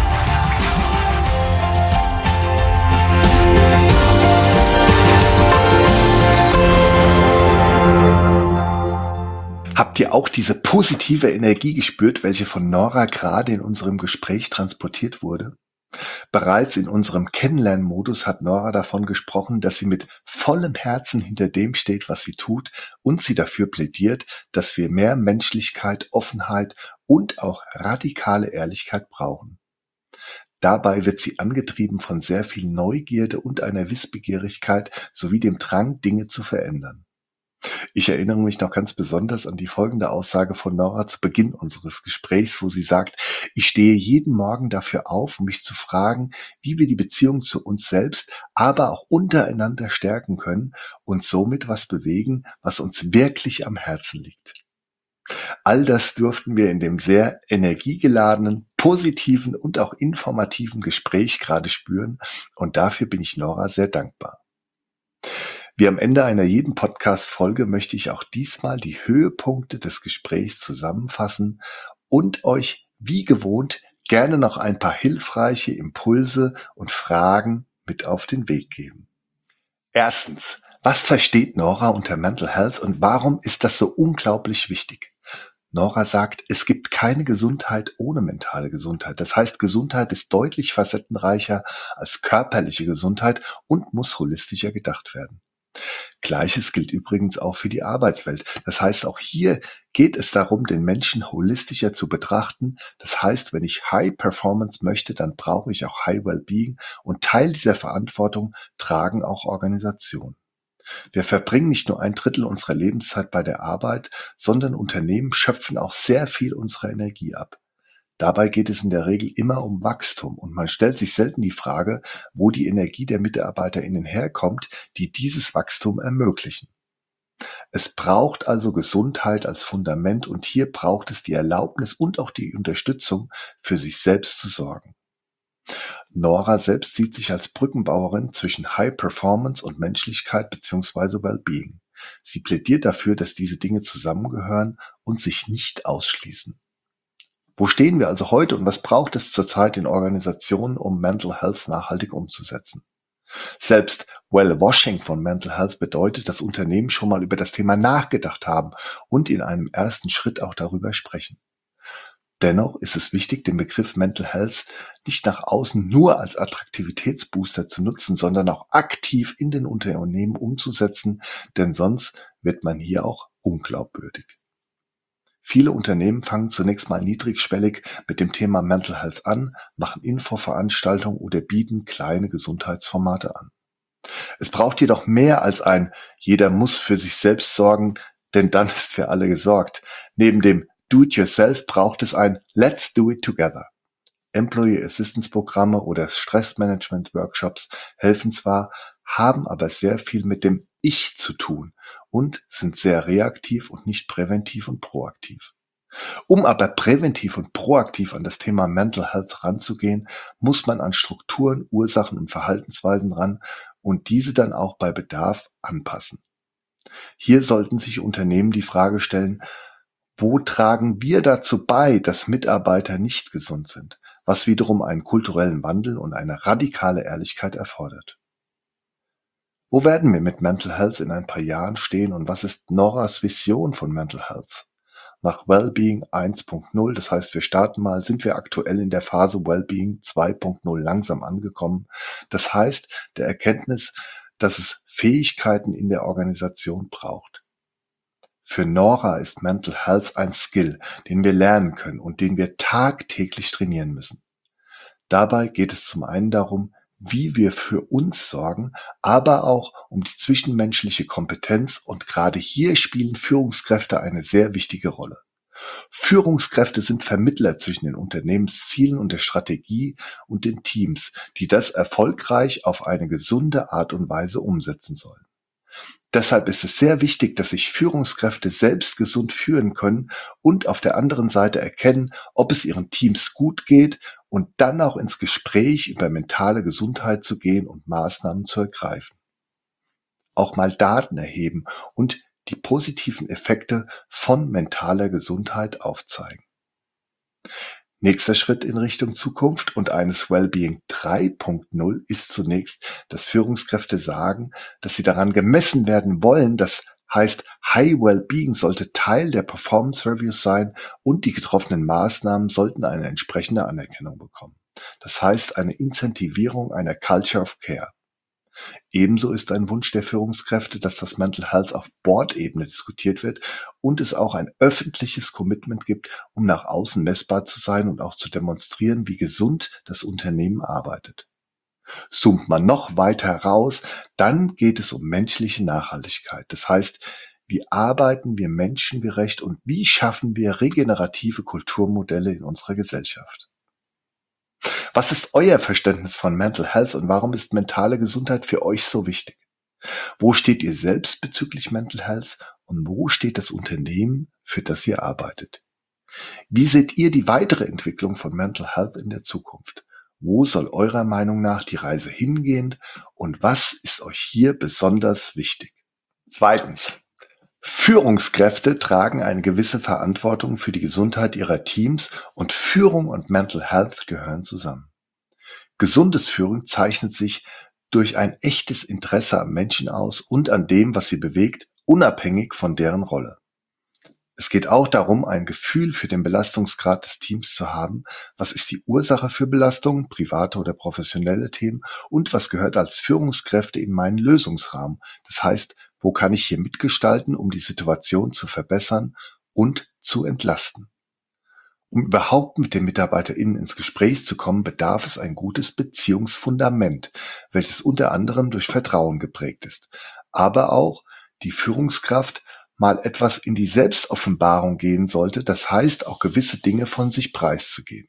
Habt ihr auch diese positive Energie gespürt, welche von Nora gerade in unserem Gespräch transportiert wurde? Bereits in unserem Kennenlernmodus hat Nora davon gesprochen, dass sie mit vollem Herzen hinter dem steht, was sie tut, und sie dafür plädiert, dass wir mehr Menschlichkeit, Offenheit und auch radikale Ehrlichkeit brauchen. Dabei wird sie angetrieben von sehr viel Neugierde und einer Wissbegierigkeit sowie dem Drang, Dinge zu verändern. Ich erinnere mich noch ganz besonders an die folgende Aussage von Nora zu Beginn unseres Gesprächs, wo sie sagt: Ich stehe jeden Morgen dafür auf, um mich zu fragen, wie wir die Beziehung zu uns selbst, aber auch untereinander stärken können und somit was bewegen, was uns wirklich am Herzen liegt. All das durften wir in dem sehr energiegeladenen, positiven und auch informativen Gespräch gerade spüren, und dafür bin ich Nora sehr dankbar. Wie am Ende einer jeden Podcast-Folge möchte ich auch diesmal die Höhepunkte des Gesprächs zusammenfassen und euch wie gewohnt gerne noch ein paar hilfreiche Impulse und Fragen mit auf den Weg geben. Erstens, was versteht Nora unter Mental Health und warum ist das so unglaublich wichtig? Nora sagt, es gibt keine Gesundheit ohne mentale Gesundheit. Das heißt, Gesundheit ist deutlich facettenreicher als körperliche Gesundheit und muss holistischer gedacht werden. Gleiches gilt übrigens auch für die Arbeitswelt. Das heißt, auch hier geht es darum, den Menschen holistischer zu betrachten. Das heißt, wenn ich High Performance möchte, dann brauche ich auch High Wellbeing und Teil dieser Verantwortung tragen auch Organisationen. Wir verbringen nicht nur ein Drittel unserer Lebenszeit bei der Arbeit, sondern Unternehmen schöpfen auch sehr viel unserer Energie ab. Dabei geht es in der Regel immer um Wachstum und man stellt sich selten die Frage, wo die Energie der MitarbeiterInnen herkommt, die dieses Wachstum ermöglichen. Es braucht also Gesundheit als Fundament und hier braucht es die Erlaubnis und auch die Unterstützung, für sich selbst zu sorgen. Nora selbst sieht sich als Brückenbauerin zwischen High Performance und Menschlichkeit bzw. Wellbeing. Sie plädiert dafür, dass diese Dinge zusammengehören und sich nicht ausschließen. Wo stehen wir also heute und was braucht es zurzeit in Organisationen, um Mental Health nachhaltig umzusetzen? Selbst Well-Washing von Mental Health bedeutet, dass Unternehmen schon mal über das Thema nachgedacht haben und in einem ersten Schritt auch darüber sprechen. Dennoch ist es wichtig, den Begriff Mental Health nicht nach außen nur als Attraktivitätsbooster zu nutzen, sondern auch aktiv in den Unternehmen umzusetzen, denn sonst wird man hier auch unglaubwürdig. Viele Unternehmen fangen zunächst mal niedrigschwellig mit dem Thema Mental Health an, machen Infoveranstaltungen oder bieten kleine Gesundheitsformate an. Es braucht jedoch mehr als ein "Jeder muss für sich selbst sorgen, denn dann ist für alle gesorgt". Neben dem Do-it-yourself braucht es ein Let's do it together. Employee Assistance Programme oder Stressmanagement-Workshops helfen zwar, haben aber sehr viel mit dem Ich zu tun und sind sehr reaktiv und nicht präventiv und proaktiv. Um aber präventiv und proaktiv an das Thema Mental Health ranzugehen, muss man an Strukturen, Ursachen und Verhaltensweisen ran und diese dann auch bei Bedarf anpassen. Hier sollten sich Unternehmen die Frage stellen, wo tragen wir dazu bei, dass Mitarbeiter nicht gesund sind, was wiederum einen kulturellen Wandel und eine radikale Ehrlichkeit erfordert. Wo werden wir mit Mental Health in ein paar Jahren stehen und was ist Noras Vision von Mental Health? Nach Wellbeing eins Punkt null, das heißt, wir starten mal, sind wir aktuell in der Phase Wellbeing zwei Punkt null langsam angekommen. Das heißt, der Erkenntnis, dass es Fähigkeiten in der Organisation braucht. Für Nora ist Mental Health ein Skill, den wir lernen können und den wir tagtäglich trainieren müssen. Dabei geht es zum einen darum, wie wir für uns sorgen, aber auch um die zwischenmenschliche Kompetenz und gerade hier spielen Führungskräfte eine sehr wichtige Rolle. Führungskräfte sind Vermittler zwischen den Unternehmenszielen und der Strategie und den Teams, die das erfolgreich auf eine gesunde Art und Weise umsetzen sollen. Deshalb ist es sehr wichtig, dass sich Führungskräfte selbst gesund führen können und auf der anderen Seite erkennen, ob es ihren Teams gut geht und dann auch ins Gespräch über mentale Gesundheit zu gehen und Maßnahmen zu ergreifen. Auch mal Daten erheben und die positiven Effekte von mentaler Gesundheit aufzeigen. Nächster Schritt in Richtung Zukunft und eines Wellbeing drei Punkt null ist zunächst, dass Führungskräfte sagen, dass sie daran gemessen werden wollen. Das heißt, High Wellbeing sollte Teil der Performance Reviews sein und die getroffenen Maßnahmen sollten eine entsprechende Anerkennung bekommen. Das heißt, eine Incentivierung einer Culture of Care. Ebenso ist ein Wunsch der Führungskräfte, dass das Mental Health auf Board-Ebene diskutiert wird und es auch ein öffentliches Commitment gibt, um nach außen messbar zu sein und auch zu demonstrieren, wie gesund das Unternehmen arbeitet. Zoomt man noch weiter raus, dann geht es um menschliche Nachhaltigkeit. Das heißt, wie arbeiten wir menschengerecht und wie schaffen wir regenerative Kulturmodelle in unserer Gesellschaft? Was ist euer Verständnis von Mental Health und warum ist mentale Gesundheit für euch so wichtig? Wo steht ihr selbst bezüglich Mental Health und wo steht das Unternehmen, für das ihr arbeitet? Wie seht ihr die weitere Entwicklung von Mental Health in der Zukunft? Wo soll eurer Meinung nach die Reise hingehen und was ist euch hier besonders wichtig? Zweitens. Führungskräfte tragen eine gewisse Verantwortung für die Gesundheit ihrer Teams und Führung und Mental Health gehören zusammen. Gesundes Führen zeichnet sich durch ein echtes Interesse am Menschen aus und an dem, was sie bewegt, unabhängig von deren Rolle. Es geht auch darum, ein Gefühl für den Belastungsgrad des Teams zu haben. Was ist die Ursache für Belastungen, private oder professionelle Themen? Und was gehört als Führungskräfte in meinen Lösungsrahmen? Das heißt, wo kann ich hier mitgestalten, um die Situation zu verbessern und zu entlasten? Um überhaupt mit den MitarbeiterInnen ins Gespräch zu kommen, bedarf es ein gutes Beziehungsfundament, welches unter anderem durch Vertrauen geprägt ist. Aber auch die Führungskraft mal etwas in die Selbstoffenbarung gehen sollte, das heißt auch gewisse Dinge von sich preiszugeben.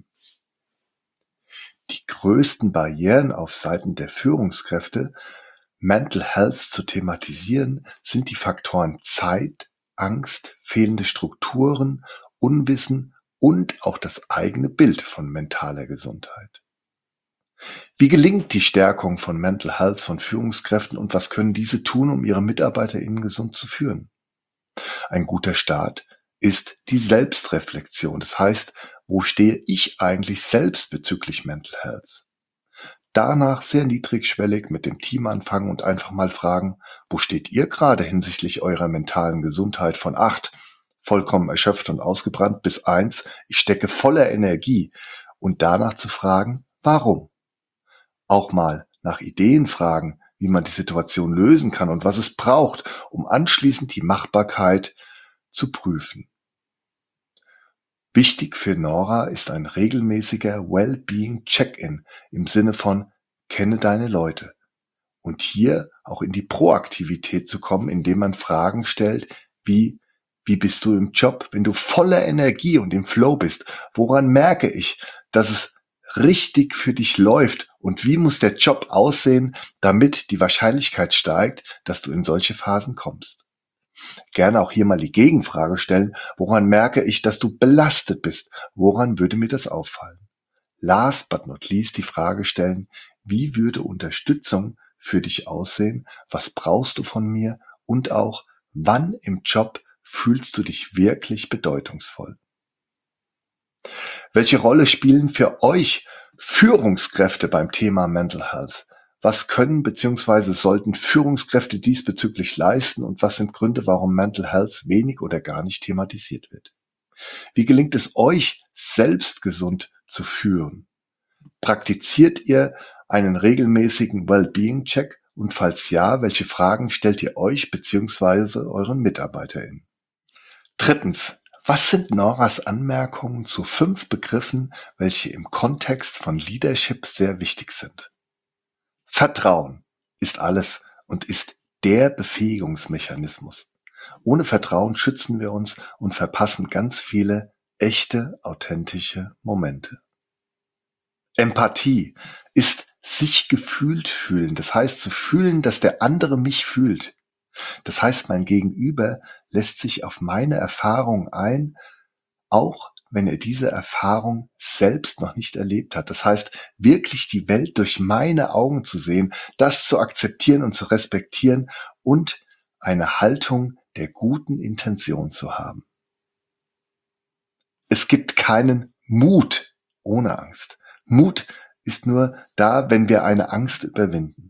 Die größten Barrieren auf Seiten der Führungskräfte, Mental Health zu thematisieren, sind die Faktoren Zeit, Angst, fehlende Strukturen, Unwissen und auch das eigene Bild von mentaler Gesundheit. Wie gelingt die Stärkung von Mental Health von Führungskräften und was können diese tun, um ihre MitarbeiterInnen gesund zu führen? Ein guter Start ist die Selbstreflexion. Das heißt, wo stehe ich eigentlich selbst bezüglich Mental Health? Danach sehr niedrigschwellig mit dem Team anfangen und einfach mal fragen, wo steht ihr gerade hinsichtlich eurer mentalen Gesundheit von acht, vollkommen erschöpft und ausgebrannt, bis eins, ich stecke voller Energie und danach zu fragen, warum? Auch mal nach Ideen fragen, wie man die Situation lösen kann und was es braucht, um anschließend die Machbarkeit zu prüfen. Wichtig für Nora ist ein regelmäßiger Wellbeing-Check-in im Sinne von kenne deine Leute und hier auch in die Proaktivität zu kommen, indem man Fragen stellt, wie wie bist du im Job, wenn du voller Energie und im Flow bist? Woran merke ich, dass es richtig für dich läuft und wie muss der Job aussehen, damit die Wahrscheinlichkeit steigt, dass du in solche Phasen kommst. Gerne auch hier mal die Gegenfrage stellen, woran merke ich, dass du belastet bist? Woran würde mir das auffallen? Last but not least die Frage stellen, wie würde Unterstützung für dich aussehen? Was brauchst du von mir? Und auch, wann im Job fühlst du dich wirklich bedeutungsvoll? Welche Rolle spielen für euch Führungskräfte beim Thema Mental Health? Was können bzw. sollten Führungskräfte diesbezüglich leisten und was sind Gründe, warum Mental Health wenig oder gar nicht thematisiert wird? Wie gelingt es euch, selbst gesund zu führen? Praktiziert ihr einen regelmäßigen Wellbeing-Check und falls ja, welche Fragen stellt ihr euch bzw. euren MitarbeiterInnen? Drittens. Was sind Noras Anmerkungen zu fünf Begriffen, welche im Kontext von Leadership sehr wichtig sind? Vertrauen ist alles und ist der Befähigungsmechanismus. Ohne Vertrauen schützen wir uns und verpassen ganz viele echte, authentische Momente. Empathie ist sich gefühlt fühlen, das heißt zu fühlen, dass der andere mich fühlt. Das heißt, mein Gegenüber lässt sich auf meine Erfahrung ein, auch wenn er diese Erfahrung selbst noch nicht erlebt hat. Das heißt, wirklich die Welt durch meine Augen zu sehen, das zu akzeptieren und zu respektieren und eine Haltung der guten Intention zu haben. Es gibt keinen Mut ohne Angst. Mut ist nur da, wenn wir eine Angst überwinden.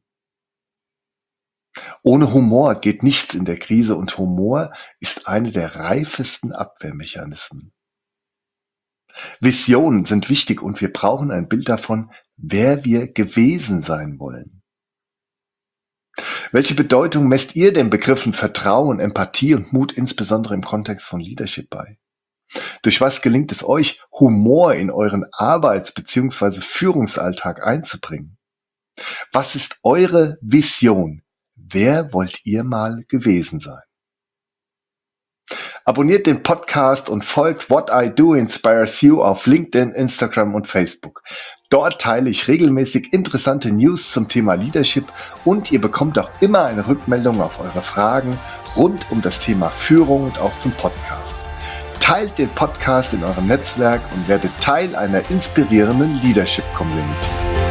Ohne Humor geht nichts in der Krise und Humor ist eine der reifesten Abwehrmechanismen. Visionen sind wichtig und wir brauchen ein Bild davon, wer wir gewesen sein wollen. Welche Bedeutung messt ihr den Begriffen Vertrauen, Empathie und Mut insbesondere im Kontext von Leadership bei? Durch was gelingt es euch, Humor in euren Arbeits- bzw. Führungsalltag einzubringen? Was ist eure Vision? Wer wollt ihr mal gewesen sein? Abonniert den Podcast und folgt What I Do Inspires You auf LinkedIn, Instagram und Facebook. Dort teile ich regelmäßig interessante News zum Thema Leadership und ihr bekommt auch immer eine Rückmeldung auf eure Fragen rund um das Thema Führung und auch zum Podcast. Teilt den Podcast in eurem Netzwerk und werdet Teil einer inspirierenden Leadership-Community.